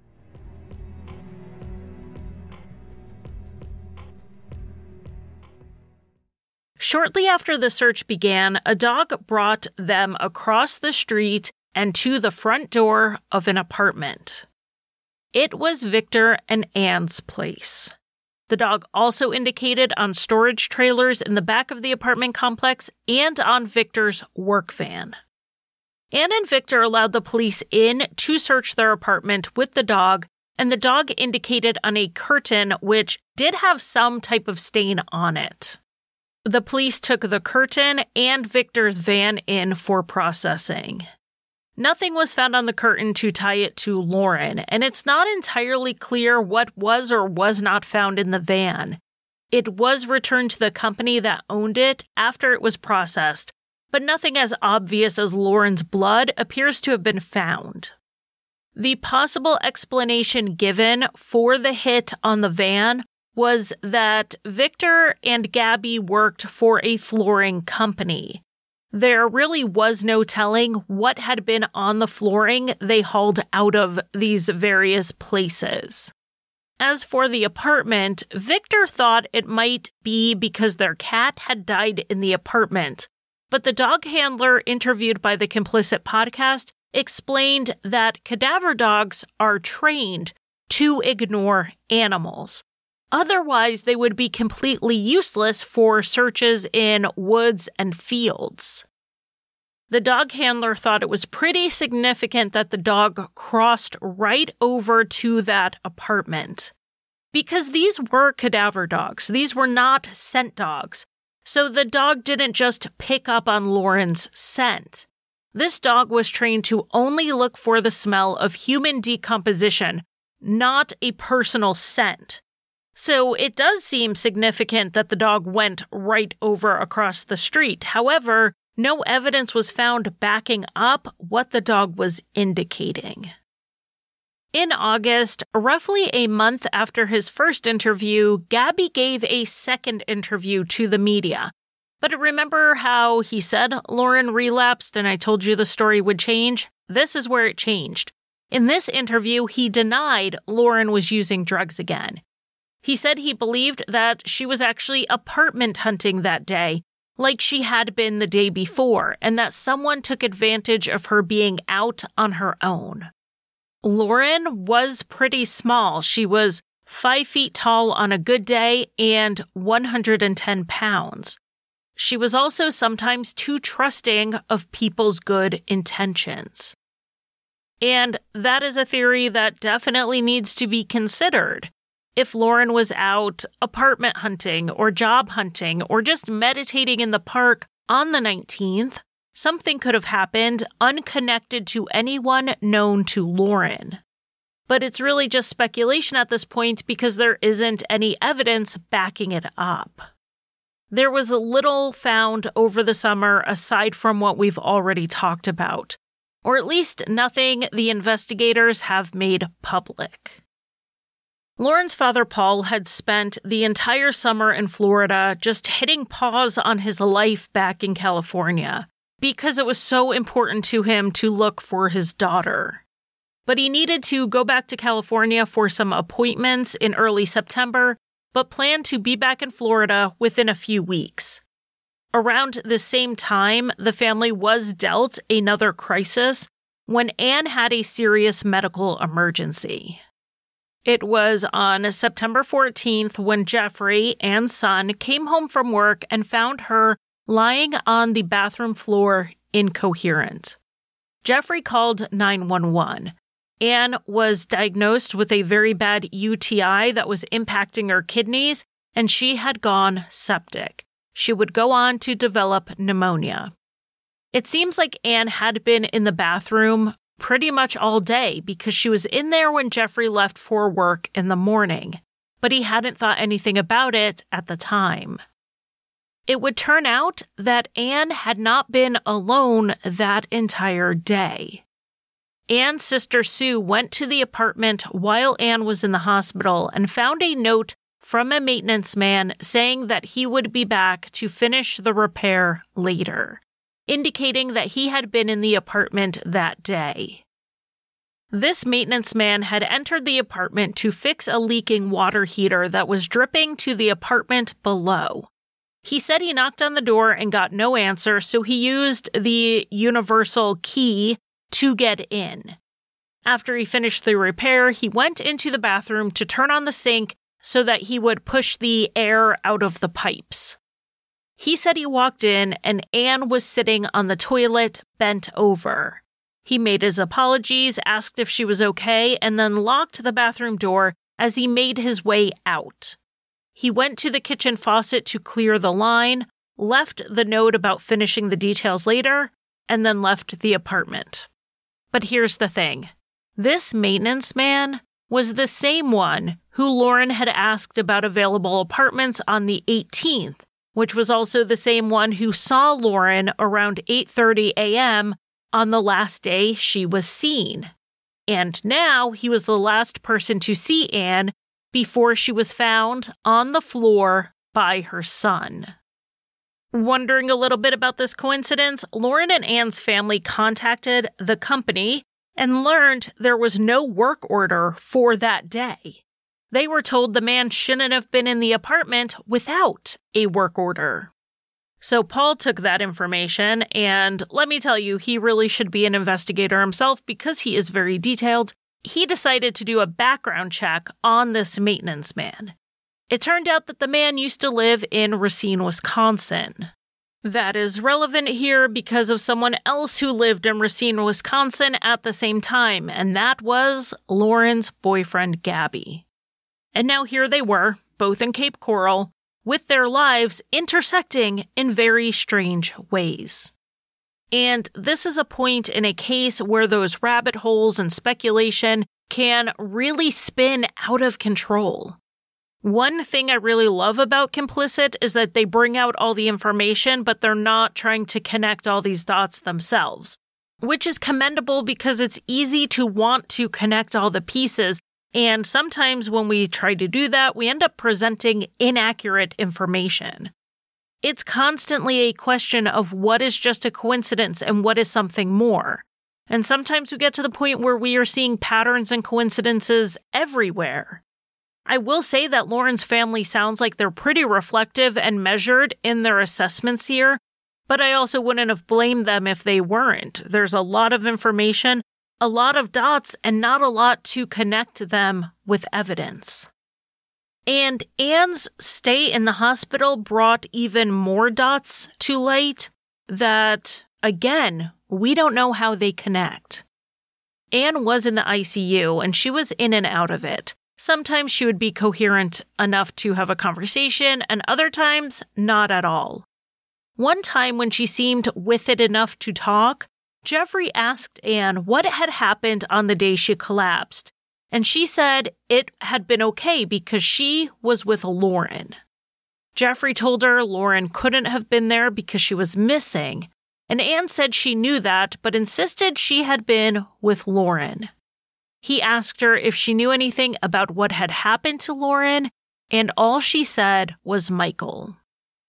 Shortly after the search began, a dog brought them across the street and to the front door of an apartment. It was Victor and Anne's place. The dog also indicated on storage trailers in the back of the apartment complex and on Victor's work van. Anne and Victor allowed the police in to search their apartment with the dog, and the dog indicated on a curtain which did have some type of stain on it. The police took the curtain and Victor's van in for processing. Nothing was found on the curtain to tie it to Lauren, and it's not entirely clear what was or was not found in the van. It was returned to the company that owned it after it was processed, but nothing as obvious as Lauren's blood appears to have been found. The possible explanation given for the hit on the van was that Victor and Gabby worked for a flooring company. There really was no telling what had been on the flooring they hauled out of these various places. As for the apartment, Victor thought it might be because their cat had died in the apartment, but the dog handler interviewed by the Complicit podcast explained that cadaver dogs are trained to ignore animals. Otherwise, they would be completely useless for searches in woods and fields. The dog handler thought it was pretty significant that the dog crossed right over to that apartment. Because these were cadaver dogs. These were not scent dogs. So the dog didn't just pick up on Lauren's scent. This dog was trained to only look for the smell of human decomposition, not a personal scent. So it does seem significant that the dog went right over across the street. However, no evidence was found backing up what the dog was indicating. In August, roughly a month after his first interview, Gabby gave a second interview to the media. But remember how he said Lauren relapsed and I told you the story would change? This is where it changed. In this interview, he denied Lauren was using drugs again. He said he believed that she was actually apartment hunting that day, like she had been the day before, and that someone took advantage of her being out on her own. Lauren was pretty small. She was five feet tall on a good day and one hundred ten pounds. She was also sometimes too trusting of people's good intentions. And that is a theory that definitely needs to be considered. If Lauren was out apartment hunting or job hunting or just meditating in the park on the nineteenth, something could have happened unconnected to anyone known to Lauren. But it's really just speculation at this point because there isn't any evidence backing it up. There was little found over the summer aside from what we've already talked about, or at least nothing the investigators have made public. Lauren's father, Paul, had spent the entire summer in Florida just hitting pause on his life back in California because it was so important to him to look for his daughter. But he needed to go back to California for some appointments in early September, but planned to be back in Florida within a few weeks. Around the same time, the family was dealt another crisis when Anne had a serious medical emergency. It was on September fourteenth when Jeffrey, Anne's son, came home from work and found her lying on the bathroom floor incoherent. Jeffrey called nine one one. Anne was diagnosed with a very bad U T I that was impacting her kidneys, and she had gone septic. She would go on to develop pneumonia. It seems like Anne had been in the bathroom pretty much all day because she was in there when Jeffrey left for work in the morning, but he hadn't thought anything about it at the time. It would turn out that Anne had not been alone that entire day. Anne's sister Sue went to the apartment while Anne was in the hospital and found a note from a maintenance man saying that he would be back to finish the repair later, indicating that he had been in the apartment that day. This maintenance man had entered the apartment to fix a leaking water heater that was dripping to the apartment below. He said he knocked on the door and got no answer, so he used the universal key to get in. After he finished the repair, he went into the bathroom to turn on the sink so that he would push the air out of the pipes. He said he walked in and Anne was sitting on the toilet, bent over. He made his apologies, asked if she was okay, and then locked the bathroom door as he made his way out. He went to the kitchen faucet to clear the line, left the note about finishing the details later, and then left the apartment. But here's the thing. This maintenance man was the same one who Lauren had asked about available apartments on the eighteenth, which was also the same one who saw Lauren around eight thirty a.m. on the last day she was seen. And now he was the last person to see Anne before she was found on the floor by her son. Wondering a little bit about this coincidence, Lauren and Anne's family contacted the company and learned there was no work order for that day. They were told the man shouldn't have been in the apartment without a work order. So Paul took that information, and let me tell you, he really should be an investigator himself because he is very detailed. He decided to do a background check on this maintenance man. It turned out that the man used to live in Racine, Wisconsin. That is relevant here because of someone else who lived in Racine, Wisconsin at the same time, and that was Lauren's boyfriend, Gabby. And now here they were, both in Cape Coral, with their lives intersecting in very strange ways. And this is a point in a case where those rabbit holes and speculation can really spin out of control. One thing I really love about Complicit is that they bring out all the information, but they're not trying to connect all these dots themselves, which is commendable because it's easy to want to connect all the pieces. And sometimes when we try to do that, we end up presenting inaccurate information. It's constantly a question of what is just a coincidence and what is something more. And sometimes we get to the point where we are seeing patterns and coincidences everywhere. I will say that Lauren's family sounds like they're pretty reflective and measured in their assessments here, but I also wouldn't have blamed them if they weren't. There's a lot of information, a lot of dots, and not a lot to connect them with evidence. And Anne's stay in the hospital brought even more dots to light that, again, we don't know how they connect. Anne was in the I C U, and she was in and out of it. Sometimes she would be coherent enough to have a conversation, and other times, not at all. One time when she seemed with it enough to talk, Jeffrey asked Anne what had happened on the day she collapsed, and she said it had been okay because she was with Lauren. Jeffrey told her Lauren couldn't have been there because she was missing, and Anne said she knew that, but insisted she had been with Lauren. He asked her if she knew anything about what had happened to Lauren, and all she said was Michael.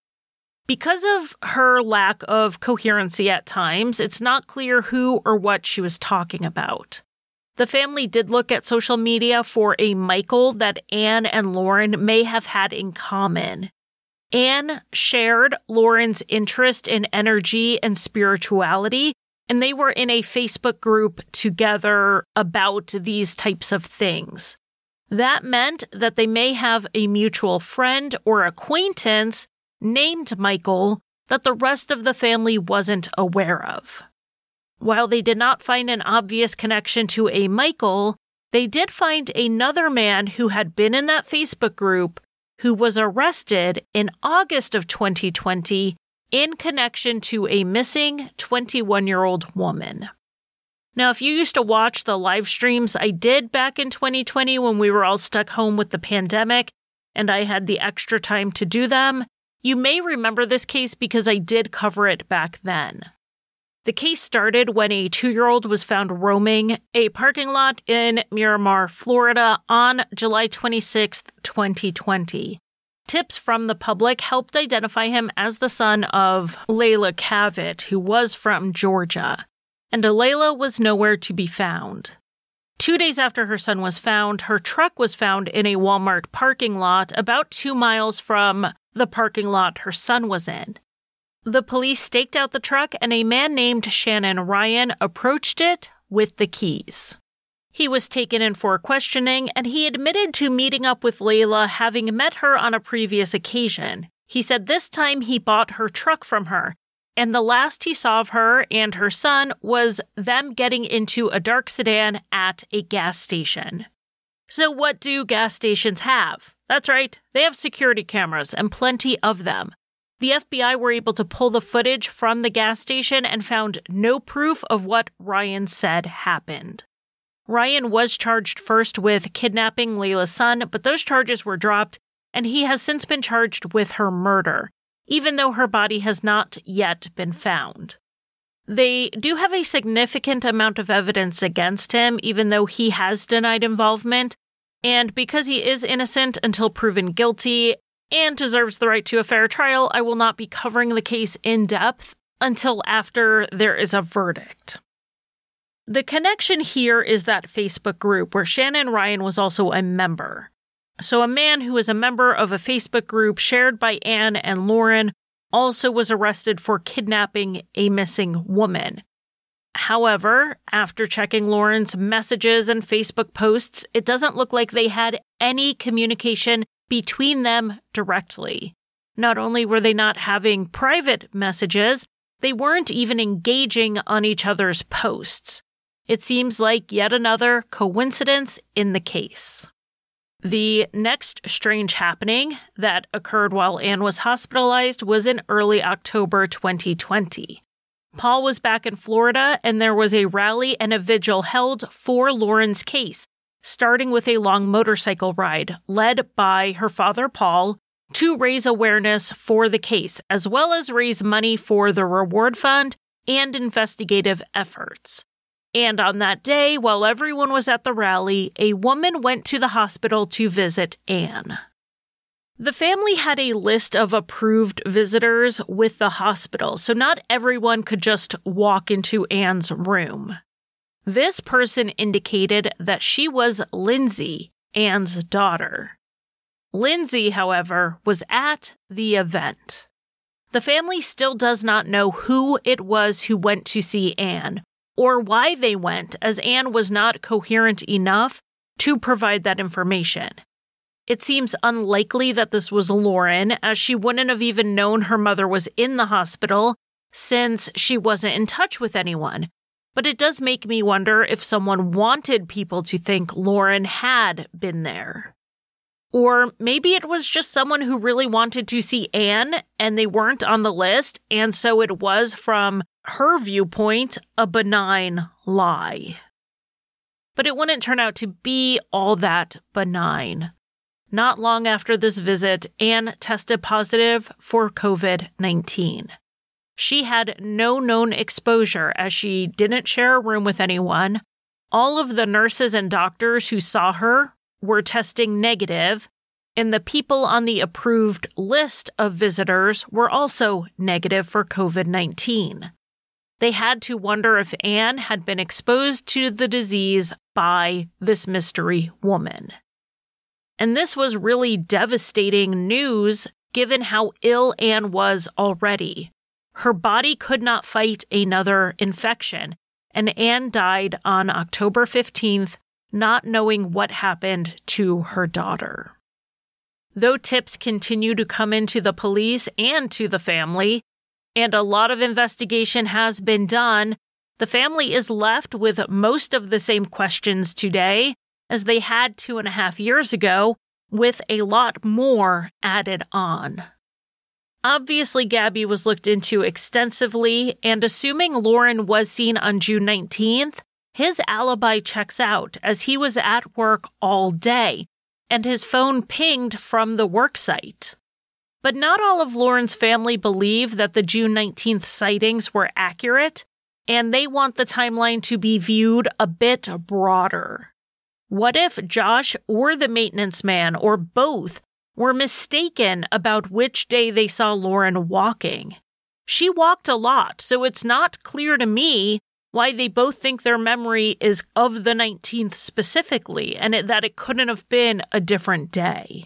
Because of her lack of coherency at times, it's not clear who or what she was talking about. The family did look at social media for a Michael that Anne and Lauren may have had in common. Anne shared Lauren's interest in energy and spirituality, and they were in a Facebook group together about these types of things. That meant that they may have a mutual friend or acquaintance named Michael that the rest of the family wasn't aware of. While they did not find an obvious connection to a Michael, they did find another man who had been in that Facebook group who was arrested in August of twenty twenty in connection to a missing twenty-one-year-old woman. Now, if you used to watch the live streams I did back in twenty twenty when we were all stuck home with the pandemic and I had the extra time to do them, you may remember this case because I did cover it back then. The case started when a two-year-old was found roaming a parking lot in Miramar, Florida on July twenty-sixth, twenty twenty. Tips from the public helped identify him as the son of Layla Cavett, who was from Georgia, and Layla was nowhere to be found. Two days after her son was found, her truck was found in a Walmart parking lot about two miles from the parking lot her son was in. The police staked out the truck, and a man named Shannon Ryan approached it with the keys. He was taken in for questioning, and he admitted to meeting up with Layla, having met her on a previous occasion. He said this time he bought her truck from her, and the last he saw of her and her son was them getting into a dark sedan at a gas station. So what do gas stations have? That's right, they have security cameras, and plenty of them. The F B I were able to pull the footage from the gas station and found no proof of what Ryan said happened. Ryan was charged first with kidnapping Layla's son, but those charges were dropped, and he has since been charged with her murder, even though her body has not yet been found. They do have a significant amount of evidence against him, even though he has denied involvement, and because he is innocent until proven guilty and deserves the right to a fair trial, I will not be covering the case in depth until after there is a verdict. The connection here is that Facebook group where Shannon Ryan was also a member. So a man who is a member of a Facebook group shared by Anne and Lauren also was arrested for kidnapping a missing woman. However, after checking Lauren's messages and Facebook posts, it doesn't look like they had any communication between them directly. Not only were they not having private messages, they weren't even engaging on each other's posts. It seems like yet another coincidence in the case. The next strange happening that occurred while Anne was hospitalized was in early October twenty twenty. Paul was back in Florida, and there was a rally and a vigil held for Lauren's case, starting with a long motorcycle ride led by her father, Paul, to raise awareness for the case, as well as raise money for the reward fund and investigative efforts. And on that day, while everyone was at the rally, a woman went to the hospital to visit Anne. The family had a list of approved visitors with the hospital, so not everyone could just walk into Anne's room. This person indicated that she was Lindsay, Anne's daughter. Lindsay, however, was at the event. The family still does not know who it was who went to see Anne, or why they went, as Anne was not coherent enough to provide that information. It seems unlikely that this was Lauren, as she wouldn't have even known her mother was in the hospital since she wasn't in touch with anyone. But it does make me wonder if someone wanted people to think Lauren had been there. Or maybe it was just someone who really wanted to see Anne and they weren't on the list, and so it was, from her viewpoint, a benign lie. But it wouldn't turn out to be all that benign. Not long after this visit, Anne tested positive for covid nineteen. She had no known exposure, as she didn't share a room with anyone. All of the nurses and doctors who saw her were testing negative, and the people on the approved list of visitors were also negative for covid nineteen. They had to wonder if Anne had been exposed to the disease by this mystery woman. And this was really devastating news given how ill Anne was already. Her body could not fight another infection, and Anne died on October fifteenth, not knowing what happened to her daughter. Though tips continue to come into the police and to the family, and a lot of investigation has been done, the family is left with most of the same questions today as they had two and a half years ago, with a lot more added on. Obviously, Gabby was looked into extensively, and assuming Lauren was seen on June nineteenth, his alibi checks out, as he was at work all day, and his phone pinged from the work site. But not all of Lauren's family believe that the June nineteenth sightings were accurate, and they want the timeline to be viewed a bit broader. What if Josh or the maintenance man, or both, were mistaken about which day they saw Lauren walking? She walked a lot, so it's not clear to me why they both think their memory is of the nineteenth specifically, and it, that it couldn't have been a different day.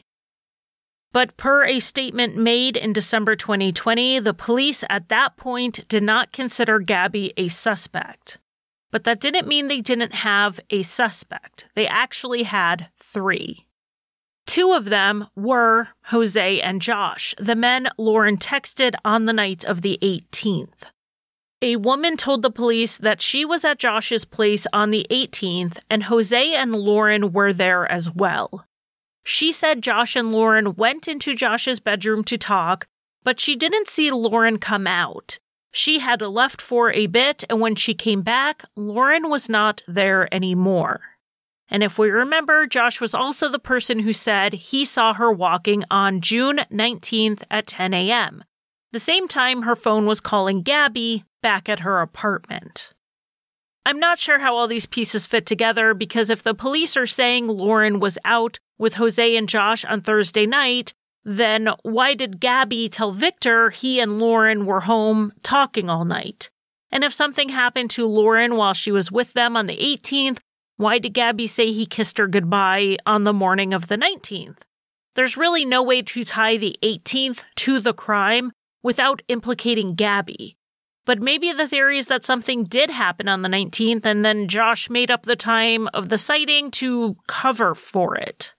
But per a statement made in December twenty twenty, the police at that point did not consider Gabby a suspect. But that didn't mean they didn't have a suspect. They actually had three. Two of them were Jose and Josh, the men Lauren texted on the night of the eighteenth. A woman told the police that she was at Josh's place on the eighteenth, and Jose and Lauren were there as well. She said Josh and Lauren went into Josh's bedroom to talk, but she didn't see Lauren come out. She had left for a bit, and when she came back, Lauren was not there anymore. And if we remember, Josh was also the person who said he saw her walking on June nineteenth at ten a.m., the same time her phone was calling Gabby back at her apartment. I'm not sure how all these pieces fit together, because if the police are saying Lauren was out with Jose and Josh on Thursday night, then why did Gabby tell Victor he and Lauren were home talking all night? And if something happened to Lauren while she was with them on the eighteenth, why did Gabby say he kissed her goodbye on the morning of the nineteenth? There's really no way to tie the eighteenth to the crime, without implicating Gabby. But maybe the theory is that something did happen on the nineteenth and then Josh made up the time of the sighting to cover for it.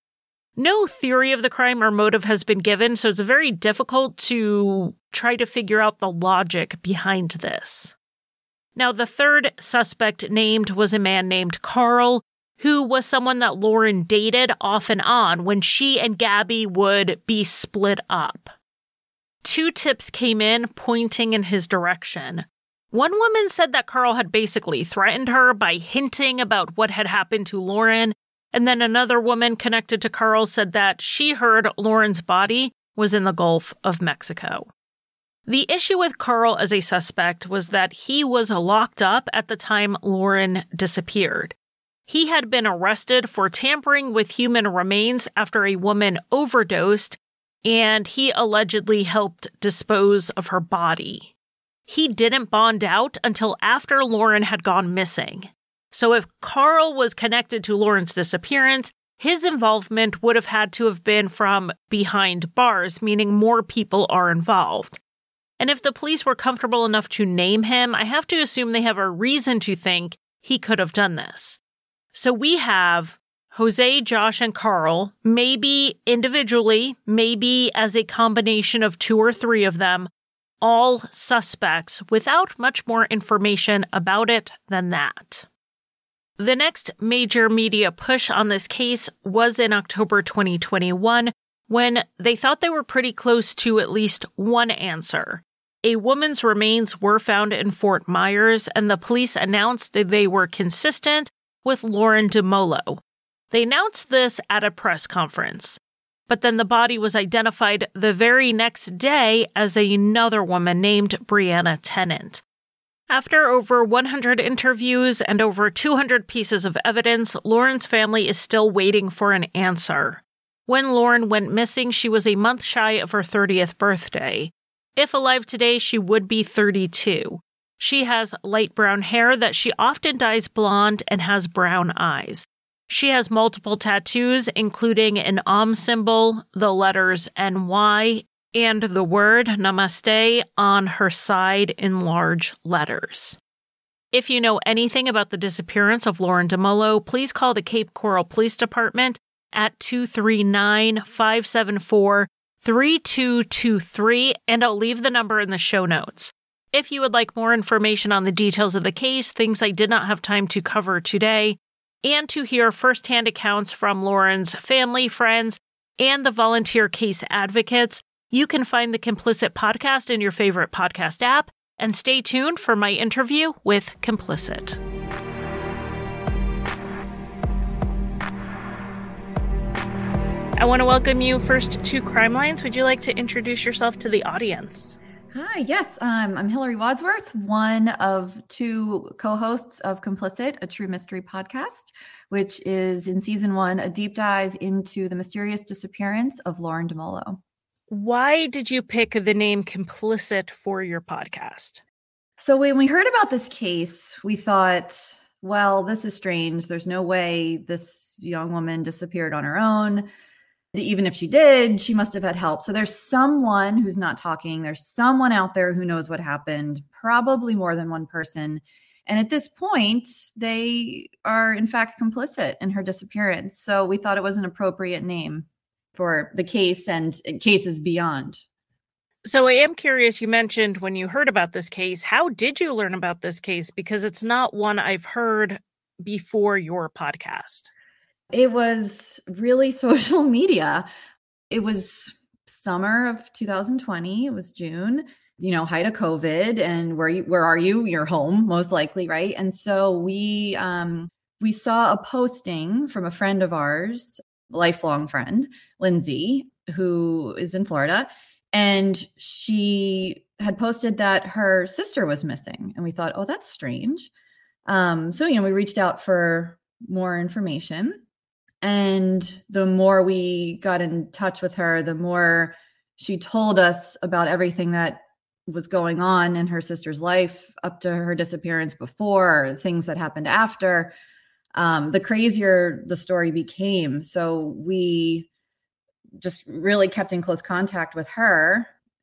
No theory of the crime or motive has been given, so it's very difficult to try to figure out the logic behind this. Now, the third suspect named was a man named Carl, who was someone that Lauren dated off and on when she and Gabby would be split up. Two tips came in pointing in his direction. One woman said that Carl had basically threatened her by hinting about what had happened to Lauren, and then another woman connected to Carl said that she heard Lauren's body was in the Gulf of Mexico. The issue with Carl as a suspect was that he was locked up at the time Lauren disappeared. He had been arrested for tampering with human remains after a woman overdosed, and he allegedly helped dispose of her body. He didn't bond out until after Lauren had gone missing. So if Carl was connected to Lauren's disappearance, his involvement would have had to have been from behind bars, meaning more people are involved. And if the police were comfortable enough to name him, I have to assume they have a reason to think he could have done this. So we have Jose, Josh, and Carl, maybe individually, maybe as a combination of two or three of them, all suspects without much more information about it than that. The next major media push on this case was in October twenty twenty-one, when they thought they were pretty close to at least one answer. A woman's remains were found in Fort Myers, and the police announced that they were consistent with Lauren DeMolo. They announced this at a press conference, but then the body was identified the very next day as another woman named Brianna Tennant. After over one hundred interviews and over two hundred pieces of evidence, Lauren's family is still waiting for an answer. When Lauren went missing, she was a month shy of her thirtieth birthday. If alive today, she would be thirty-two. She has light brown hair that she often dyes blonde and has brown eyes. She has multiple tattoos, including an Om symbol, the letters N Y, and the word Namaste on her side in large letters. If you know anything about the disappearance of Lauren DeMolo, please call the Cape Coral Police Department at two three nine, five seven four, three two two three, and I'll leave the number in the show notes. If you would like more information on the details of the case, things I did not have time to cover today, and to hear firsthand accounts from Lauren's family, friends, and the volunteer case advocates, you can find the Complicit podcast in your favorite podcast app, and stay tuned for my interview with Complicit. I want to welcome you first to Crime Lines. Would you like to introduce yourself to the audience? Hi, yes, um, I'm Hillary Wadsworth, one of two co-hosts of Complicit, a true mystery podcast, which is in season one, a deep dive into the mysterious disappearance of Lauren DeMolo. Why did you pick the name Complicit for your podcast? So when we heard about this case, we thought, well, this is strange. There's no way this young woman disappeared on her own. Even if she did, she must have had help. So there's someone who's not talking. There's someone out there who knows what happened, probably more than one person. And at this point, they are in fact complicit in her disappearance. So we thought it was an appropriate name for the case and cases beyond. So I am curious, you mentioned when you heard about this case, how did you learn about this case? Because it's not one I've heard before your podcast. It was really social media. It was summer of two thousand twenty. It was June, you know, height of COVID. And where you, where are you? You're home, most likely, right? And so we um, we saw a posting from a friend of ours, a lifelong friend, Lindsay, who is in Florida. And she had posted that her sister was missing. And we thought, oh, that's strange. Um, so, you know, we reached out for more information. And the more we got in touch with her, the more she told us about everything that was going on in her sister's life up to her disappearance before, things that happened after. Um, the crazier the story became. So we just really kept in close contact with her.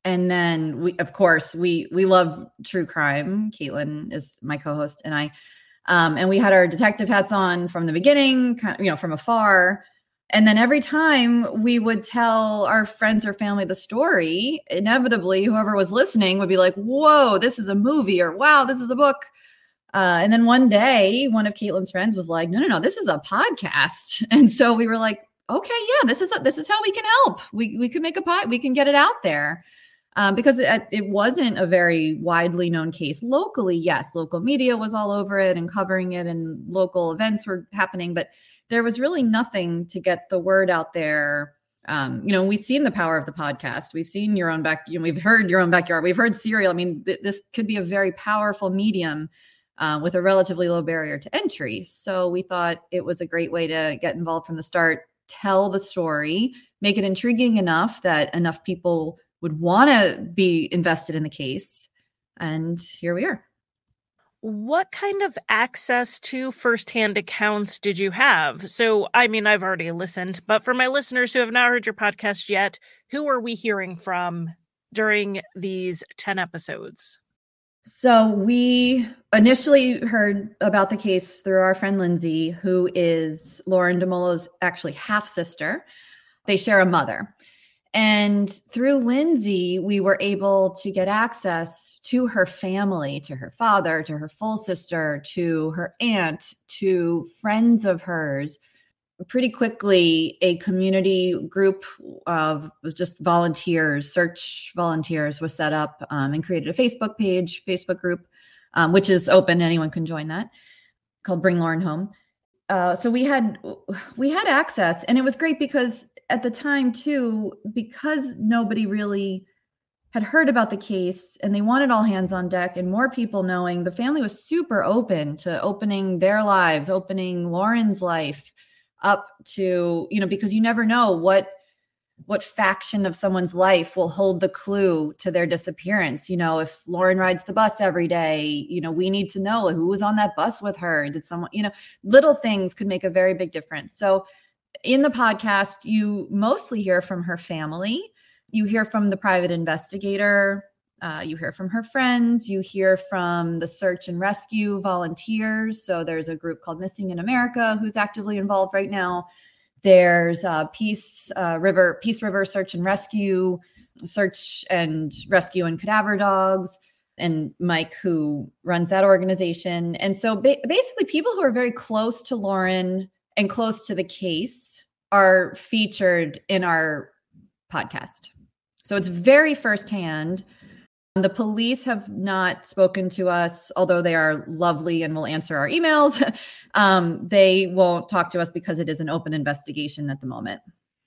And then we, of course, we we love true crime. Caitlin is my co-host, and I, um, and we had our detective hats on from the beginning, kind of, you know, from afar. And then every time we would tell our friends or family the story, inevitably, whoever was listening would be like, "Whoa, this is a movie," or "Wow, this is a book." Uh, and then one day, one of Caitlin's friends was like, "No, no, no, this is a podcast." And so we were like, "Okay, yeah, this is a, this is how we can help. We we could make a pod, we can get it out there." Um, because it, it wasn't a very widely known case locally. Yes, local media was all over it and covering it, and local events were happening, but there was really nothing to get the word out there. Um, you know, we've seen the power of the podcast. We've seen your own back. You know, we've heard your own backyard. We've heard Serial. I mean, th- this could be a very powerful medium uh, with a relatively low barrier to entry. So we thought it was a great way to get involved from the start, tell the story, make it intriguing enough that enough people would want to be invested in the case. And here we are. What kind of access to firsthand accounts did you have? So, I mean, I've already listened, but for my listeners who have not heard your podcast yet, who are we hearing from during these ten episodes? So we initially heard about the case through our friend Lindsay, who is Lauren DeMolo's actually half sister. They share a mother. And through Lindsay, we were able to get access to her family, to her father, to her full sister, to her aunt, to friends of hers. Pretty quickly, a community group of just volunteers, search volunteers, was set up um, and created a Facebook page, Facebook group, um, which is open. Anyone can join that, called Bring Lauren Home. Uh, so we had we had access, and it was great because at the time too, because nobody really had heard about the case and they wanted all hands on deck and more people knowing, the family was super open to opening their lives, opening Lauren's life up to, you know, because you never know what what faction of someone's life will hold the clue to their disappearance. You know, if Lauren rides the bus every day, you know, we need to know who was on that bus with her. Did someone, you know, little things could make a very big difference. So in the podcast, you mostly hear from her family. You hear from the private investigator. Uh, you hear from her friends. You hear from the search and rescue volunteers. So there's a group called Missing in America who's actively involved right now. There's uh, Peace uh, River, Peace River Search and Rescue, Search and Rescue and Cadaver Dogs, and Mike, who runs that organization. And so ba- basically people who are very close to Lauren and close to the case are featured in our podcast. So it's very firsthand. The police have not spoken to us, although they are lovely and will answer our emails. um, they won't talk to us because it is an open investigation at the moment.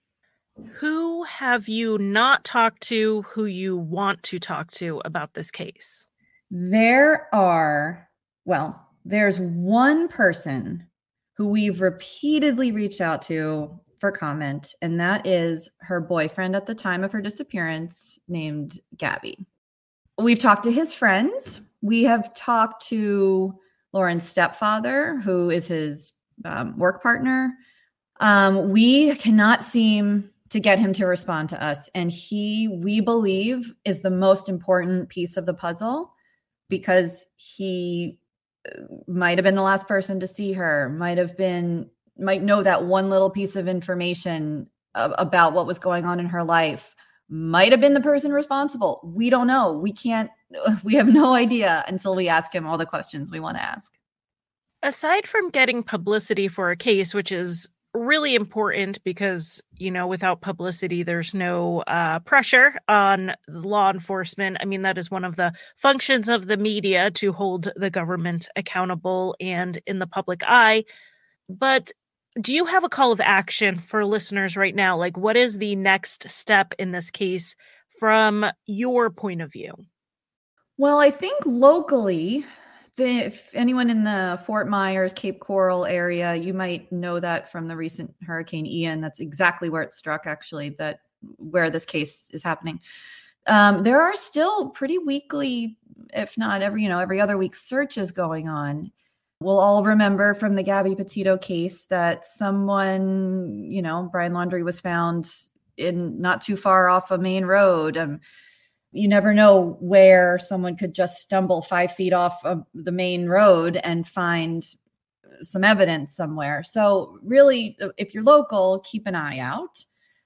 Who have you not talked to who you want to talk to about this case? There are, well, there's one person who we've repeatedly reached out to for comment, and that is her boyfriend at the time of her disappearance, named Gabby. We've talked to his friends. We have talked to Lauren's stepfather, who is his um, work partner. Um, we cannot seem to get him to respond to us. And he, we believe, is the most important piece of the puzzle because he might have been the last person to see her, might have been, might know that one little piece of information about what was going on in her life, might have been the person responsible. We don't know. We can't, we have no idea until we ask him all the questions we want to ask. Aside from getting publicity for a case, which is really important because, you know, without publicity, there's no uh, pressure on law enforcement. I mean, that is one of the functions of the media, to hold the government accountable and in the public eye. But do you have a call of action for listeners right now? Like, what is the next step in this case from your point of view? Well, I think locally, the, if anyone in the Fort Myers, Cape Coral area, you might know that from the recent Hurricane Ian. That's exactly where it struck, actually, that where this case is happening. Um, there are still pretty weekly, if not every, you know, every other week, searches going on. We'll all remember from the Gabby Petito case that someone, you know, Brian Laundrie was found in not too far off a main road. Um, you never know where someone could just stumble five feet off of the main road and find some evidence somewhere. So really, if you're local, keep an eye out.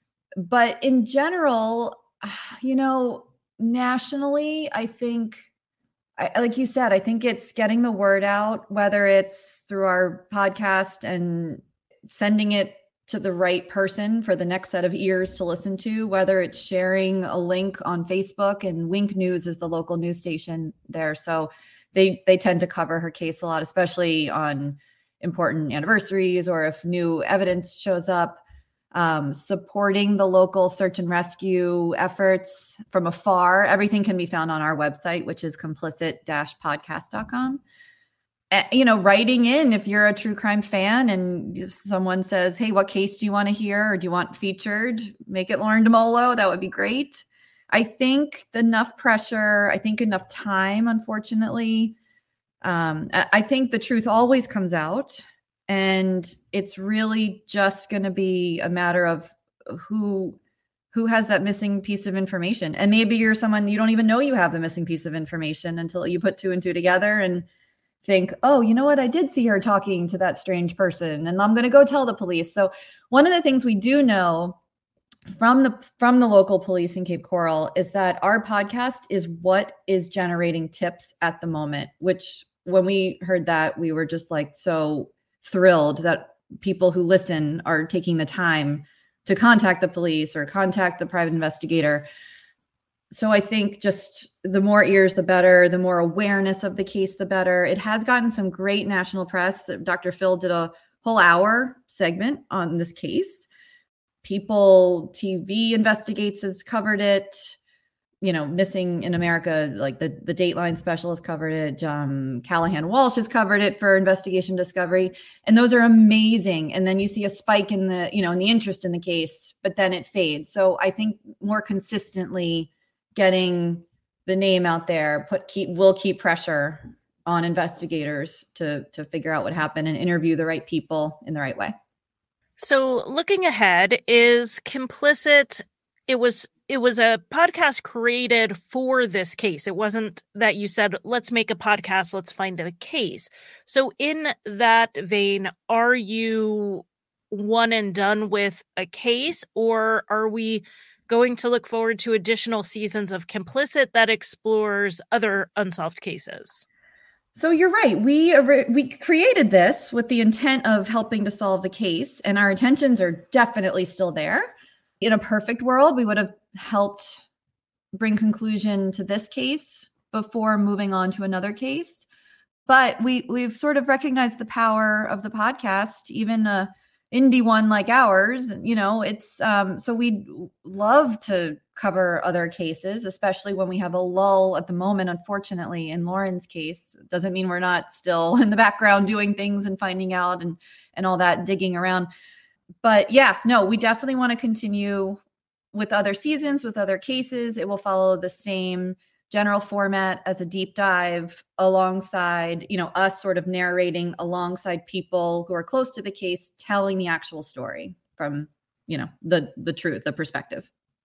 But in general, you know, nationally, I think, I, like you said, I think it's getting the word out, whether it's through our podcast and sending it to the right person for the next set of ears to listen to, whether it's sharing a link on Facebook, and Wink News is the local news station there. So they they tend to cover her case a lot, especially on important anniversaries or if new evidence shows up. Um, supporting the local search and rescue efforts from afar. Everything can be found on our website, which is complicit dash podcast dot com. Uh, you know, writing in if you're a true crime fan and someone says, hey, what case do you want to hear? Or do you want featured? Make it Lauren DeMolo. That would be great. I think enough pressure, I think enough time, unfortunately. Um, I think the truth always comes out. And it's really just going to be a matter of who who has that missing piece of information. And maybe you're someone you don't even know you have the missing piece of information until you put two and two together and think, oh, you know what? I did see her talking to that strange person, and I'm going to go tell the police. So one of the things we do know from the from the local police in Cape Coral is that our podcast is what is generating tips at the moment, which when we heard that, we were just like so thrilled that people who listen are taking the time to contact the police or contact the private investigator. So I think just the more ears, the better, the more awareness of the case, the better. It has gotten some great national press. Doctor Phil did a whole hour segment on this case. People T V Investigates has covered it. You know, Missing in America, like the, the Dateline special has covered it. Um, Callahan Walsh has covered it for Investigation Discovery. And those are amazing. And then you see a spike in the, you know, in the interest in the case, but then it fades. So I think more consistently getting the name out there, put keep will keep pressure on investigators to to figure out what happened and interview the right people in the right way. So looking ahead, is Complicit, it was It was a podcast created for this case. It wasn't that you said, let's make a podcast, let's find a case. So in that vein, are you one and done with a case, or are we going to look forward to additional seasons of Complicit that explores other unsolved cases? So you're right. We we created this with the intent of helping to solve the case, and our intentions are definitely still there. In a perfect world, we would have helped bring conclusion to this case before moving on to another case. But we, we've sort of recognized the power of the podcast, even a indie one like ours. You know, it's um, so we'd love to cover other cases, especially when we have a lull at the moment, unfortunately, in Lauren's case. Doesn't mean we're not still in the background doing things and finding out and, and all that, digging around. But yeah, no, we definitely want to continue with other seasons, with other cases. It will follow the same general format as a deep dive alongside, you know, us sort of narrating alongside people who are close to the case, telling the actual story from, you know, the the truth, the perspective.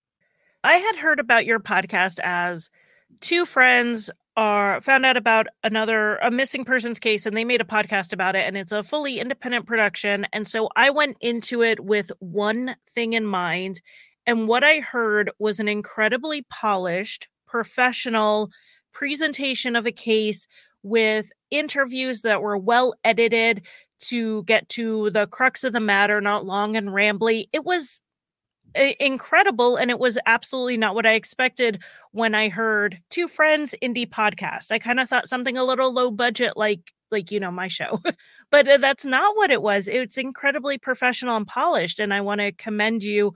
I had heard about your podcast as two friends are found out about another a missing persons case, and they made a podcast about it, and it's a fully independent production. And so I went into it with one thing in mind, and what I heard was an incredibly polished, professional presentation of a case with interviews that were well edited to get to the crux of the matter, not long and rambly. It was incredible, and it was absolutely not what I expected when I heard two friends indie podcast. I kind of thought something a little low budget, like like you know my show, but that's not what it was. It's incredibly professional and polished, and I want to commend you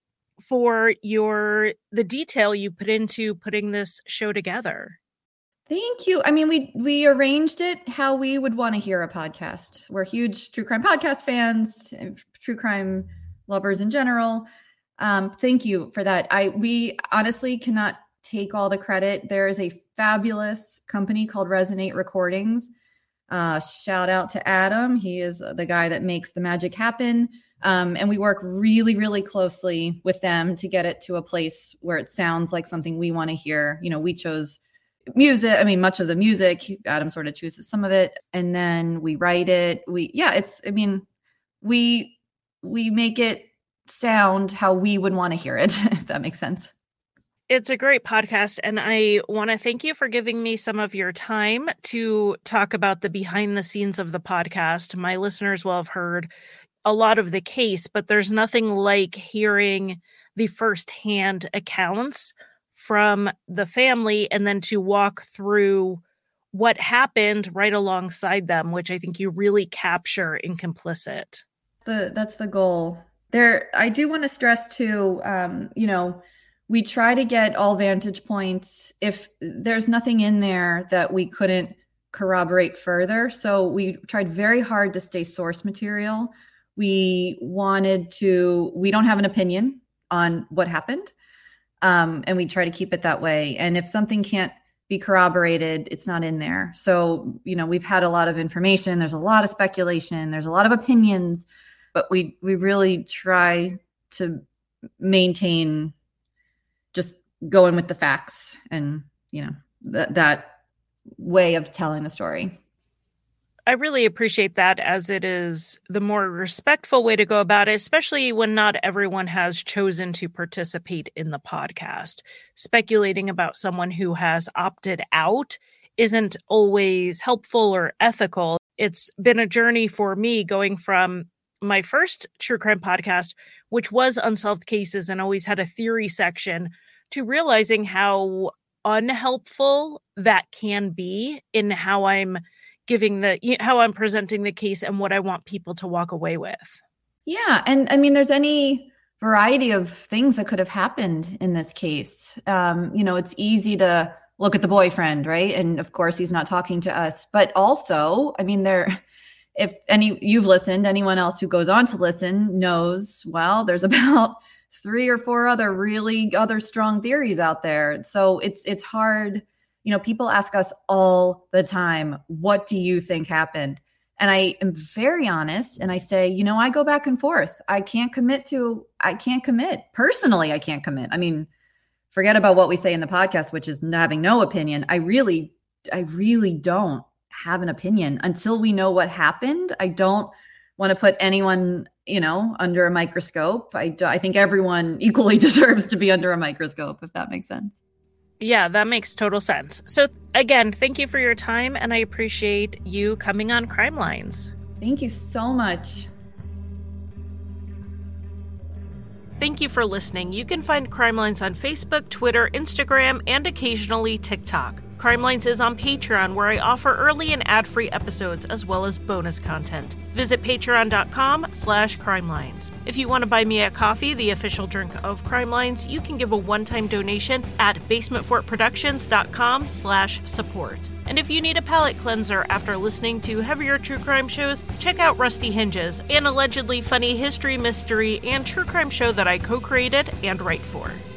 for your the detail you put into putting this show together. Thank you. I mean, we we arranged it how we would want to hear a podcast. We're huge true crime podcast fans, true crime lovers in general. Um, thank you for that. I we honestly cannot take all the credit. There is a fabulous company called Resonate Recordings. Uh, shout out to Adam. He is the guy that makes the magic happen. Um, and we work really, really closely with them to get it to a place where it sounds like something we want to hear. You know, we chose music. I mean, much of the music, Adam sort of chooses some of it, and then we write it. We, yeah, it's, I mean, we, we make it sound how we would want to hear it, if that makes sense. It's a great podcast, and I want to thank you for giving me some of your time to talk about the behind the scenes of the podcast. My listeners will have heard a lot of the case, but there's nothing like hearing the firsthand accounts from the family and then to walk through what happened right alongside them, which I think you really capture in Complicit. The, that's the goal. There, I do want to stress too, um, you know, we try to get all vantage points. If there's nothing in there that we couldn't corroborate further. So we tried very hard to stay source material. We wanted to, we don't have an opinion on what happened. Um, and we try to keep it that way. And if something can't be corroborated, it's not in there. So, you know, we've had a lot of information. There's a lot of speculation. There's a lot of opinions, but we, we really try to maintain just going with the facts and, you know, th- that way of telling the story. I really appreciate that, as it is the more respectful way to go about it, especially when not everyone has chosen to participate in the podcast. Speculating about someone who has opted out isn't always helpful or ethical. It's been a journey for me going from my first true crime podcast, which was Unsolved Cases and always had a theory section, to realizing how unhelpful that can be in how I'm giving the, how I'm presenting the case and what I want people to walk away with. Yeah. And I mean, there's any variety of things that could have happened in this case. Um, you know, it's easy to look at the boyfriend, right? And of course he's not talking to us, but also, I mean, there, if any, you've listened, anyone else who goes on to listen knows, well, there's about three or four other really other strong theories out there. So it's, it's hard. You know, people ask us all the time, what do you think happened? And I am very honest. And I say, you know, I go back and forth. I can't commit to, I can't commit. Personally, I can't commit. I mean, forget about what we say in the podcast, which is having no opinion. I really, I really don't have an opinion until we know what happened. I don't want to put anyone, you know, under a microscope. I, I think everyone equally deserves to be under a microscope, if that makes sense. Yeah, that makes total sense. So again, thank you for your time, and I appreciate you coming on Crime Lines. Thank you so much. Thank you for listening. You can find Crime Lines on Facebook, Twitter, Instagram, and occasionally TikTok. Crime Lines is on Patreon, where I offer early and ad-free episodes as well as bonus content. Visit patreon.com slash crimelines. If you want to buy me a coffee, the official drink of Crime Lines, you can give a one-time donation at basementfortproductions.com slash support. And if you need a palate cleanser after listening to heavier true crime shows, check out Rusty Hinges, an allegedly funny history, mystery, and true crime show that I co-created and write for.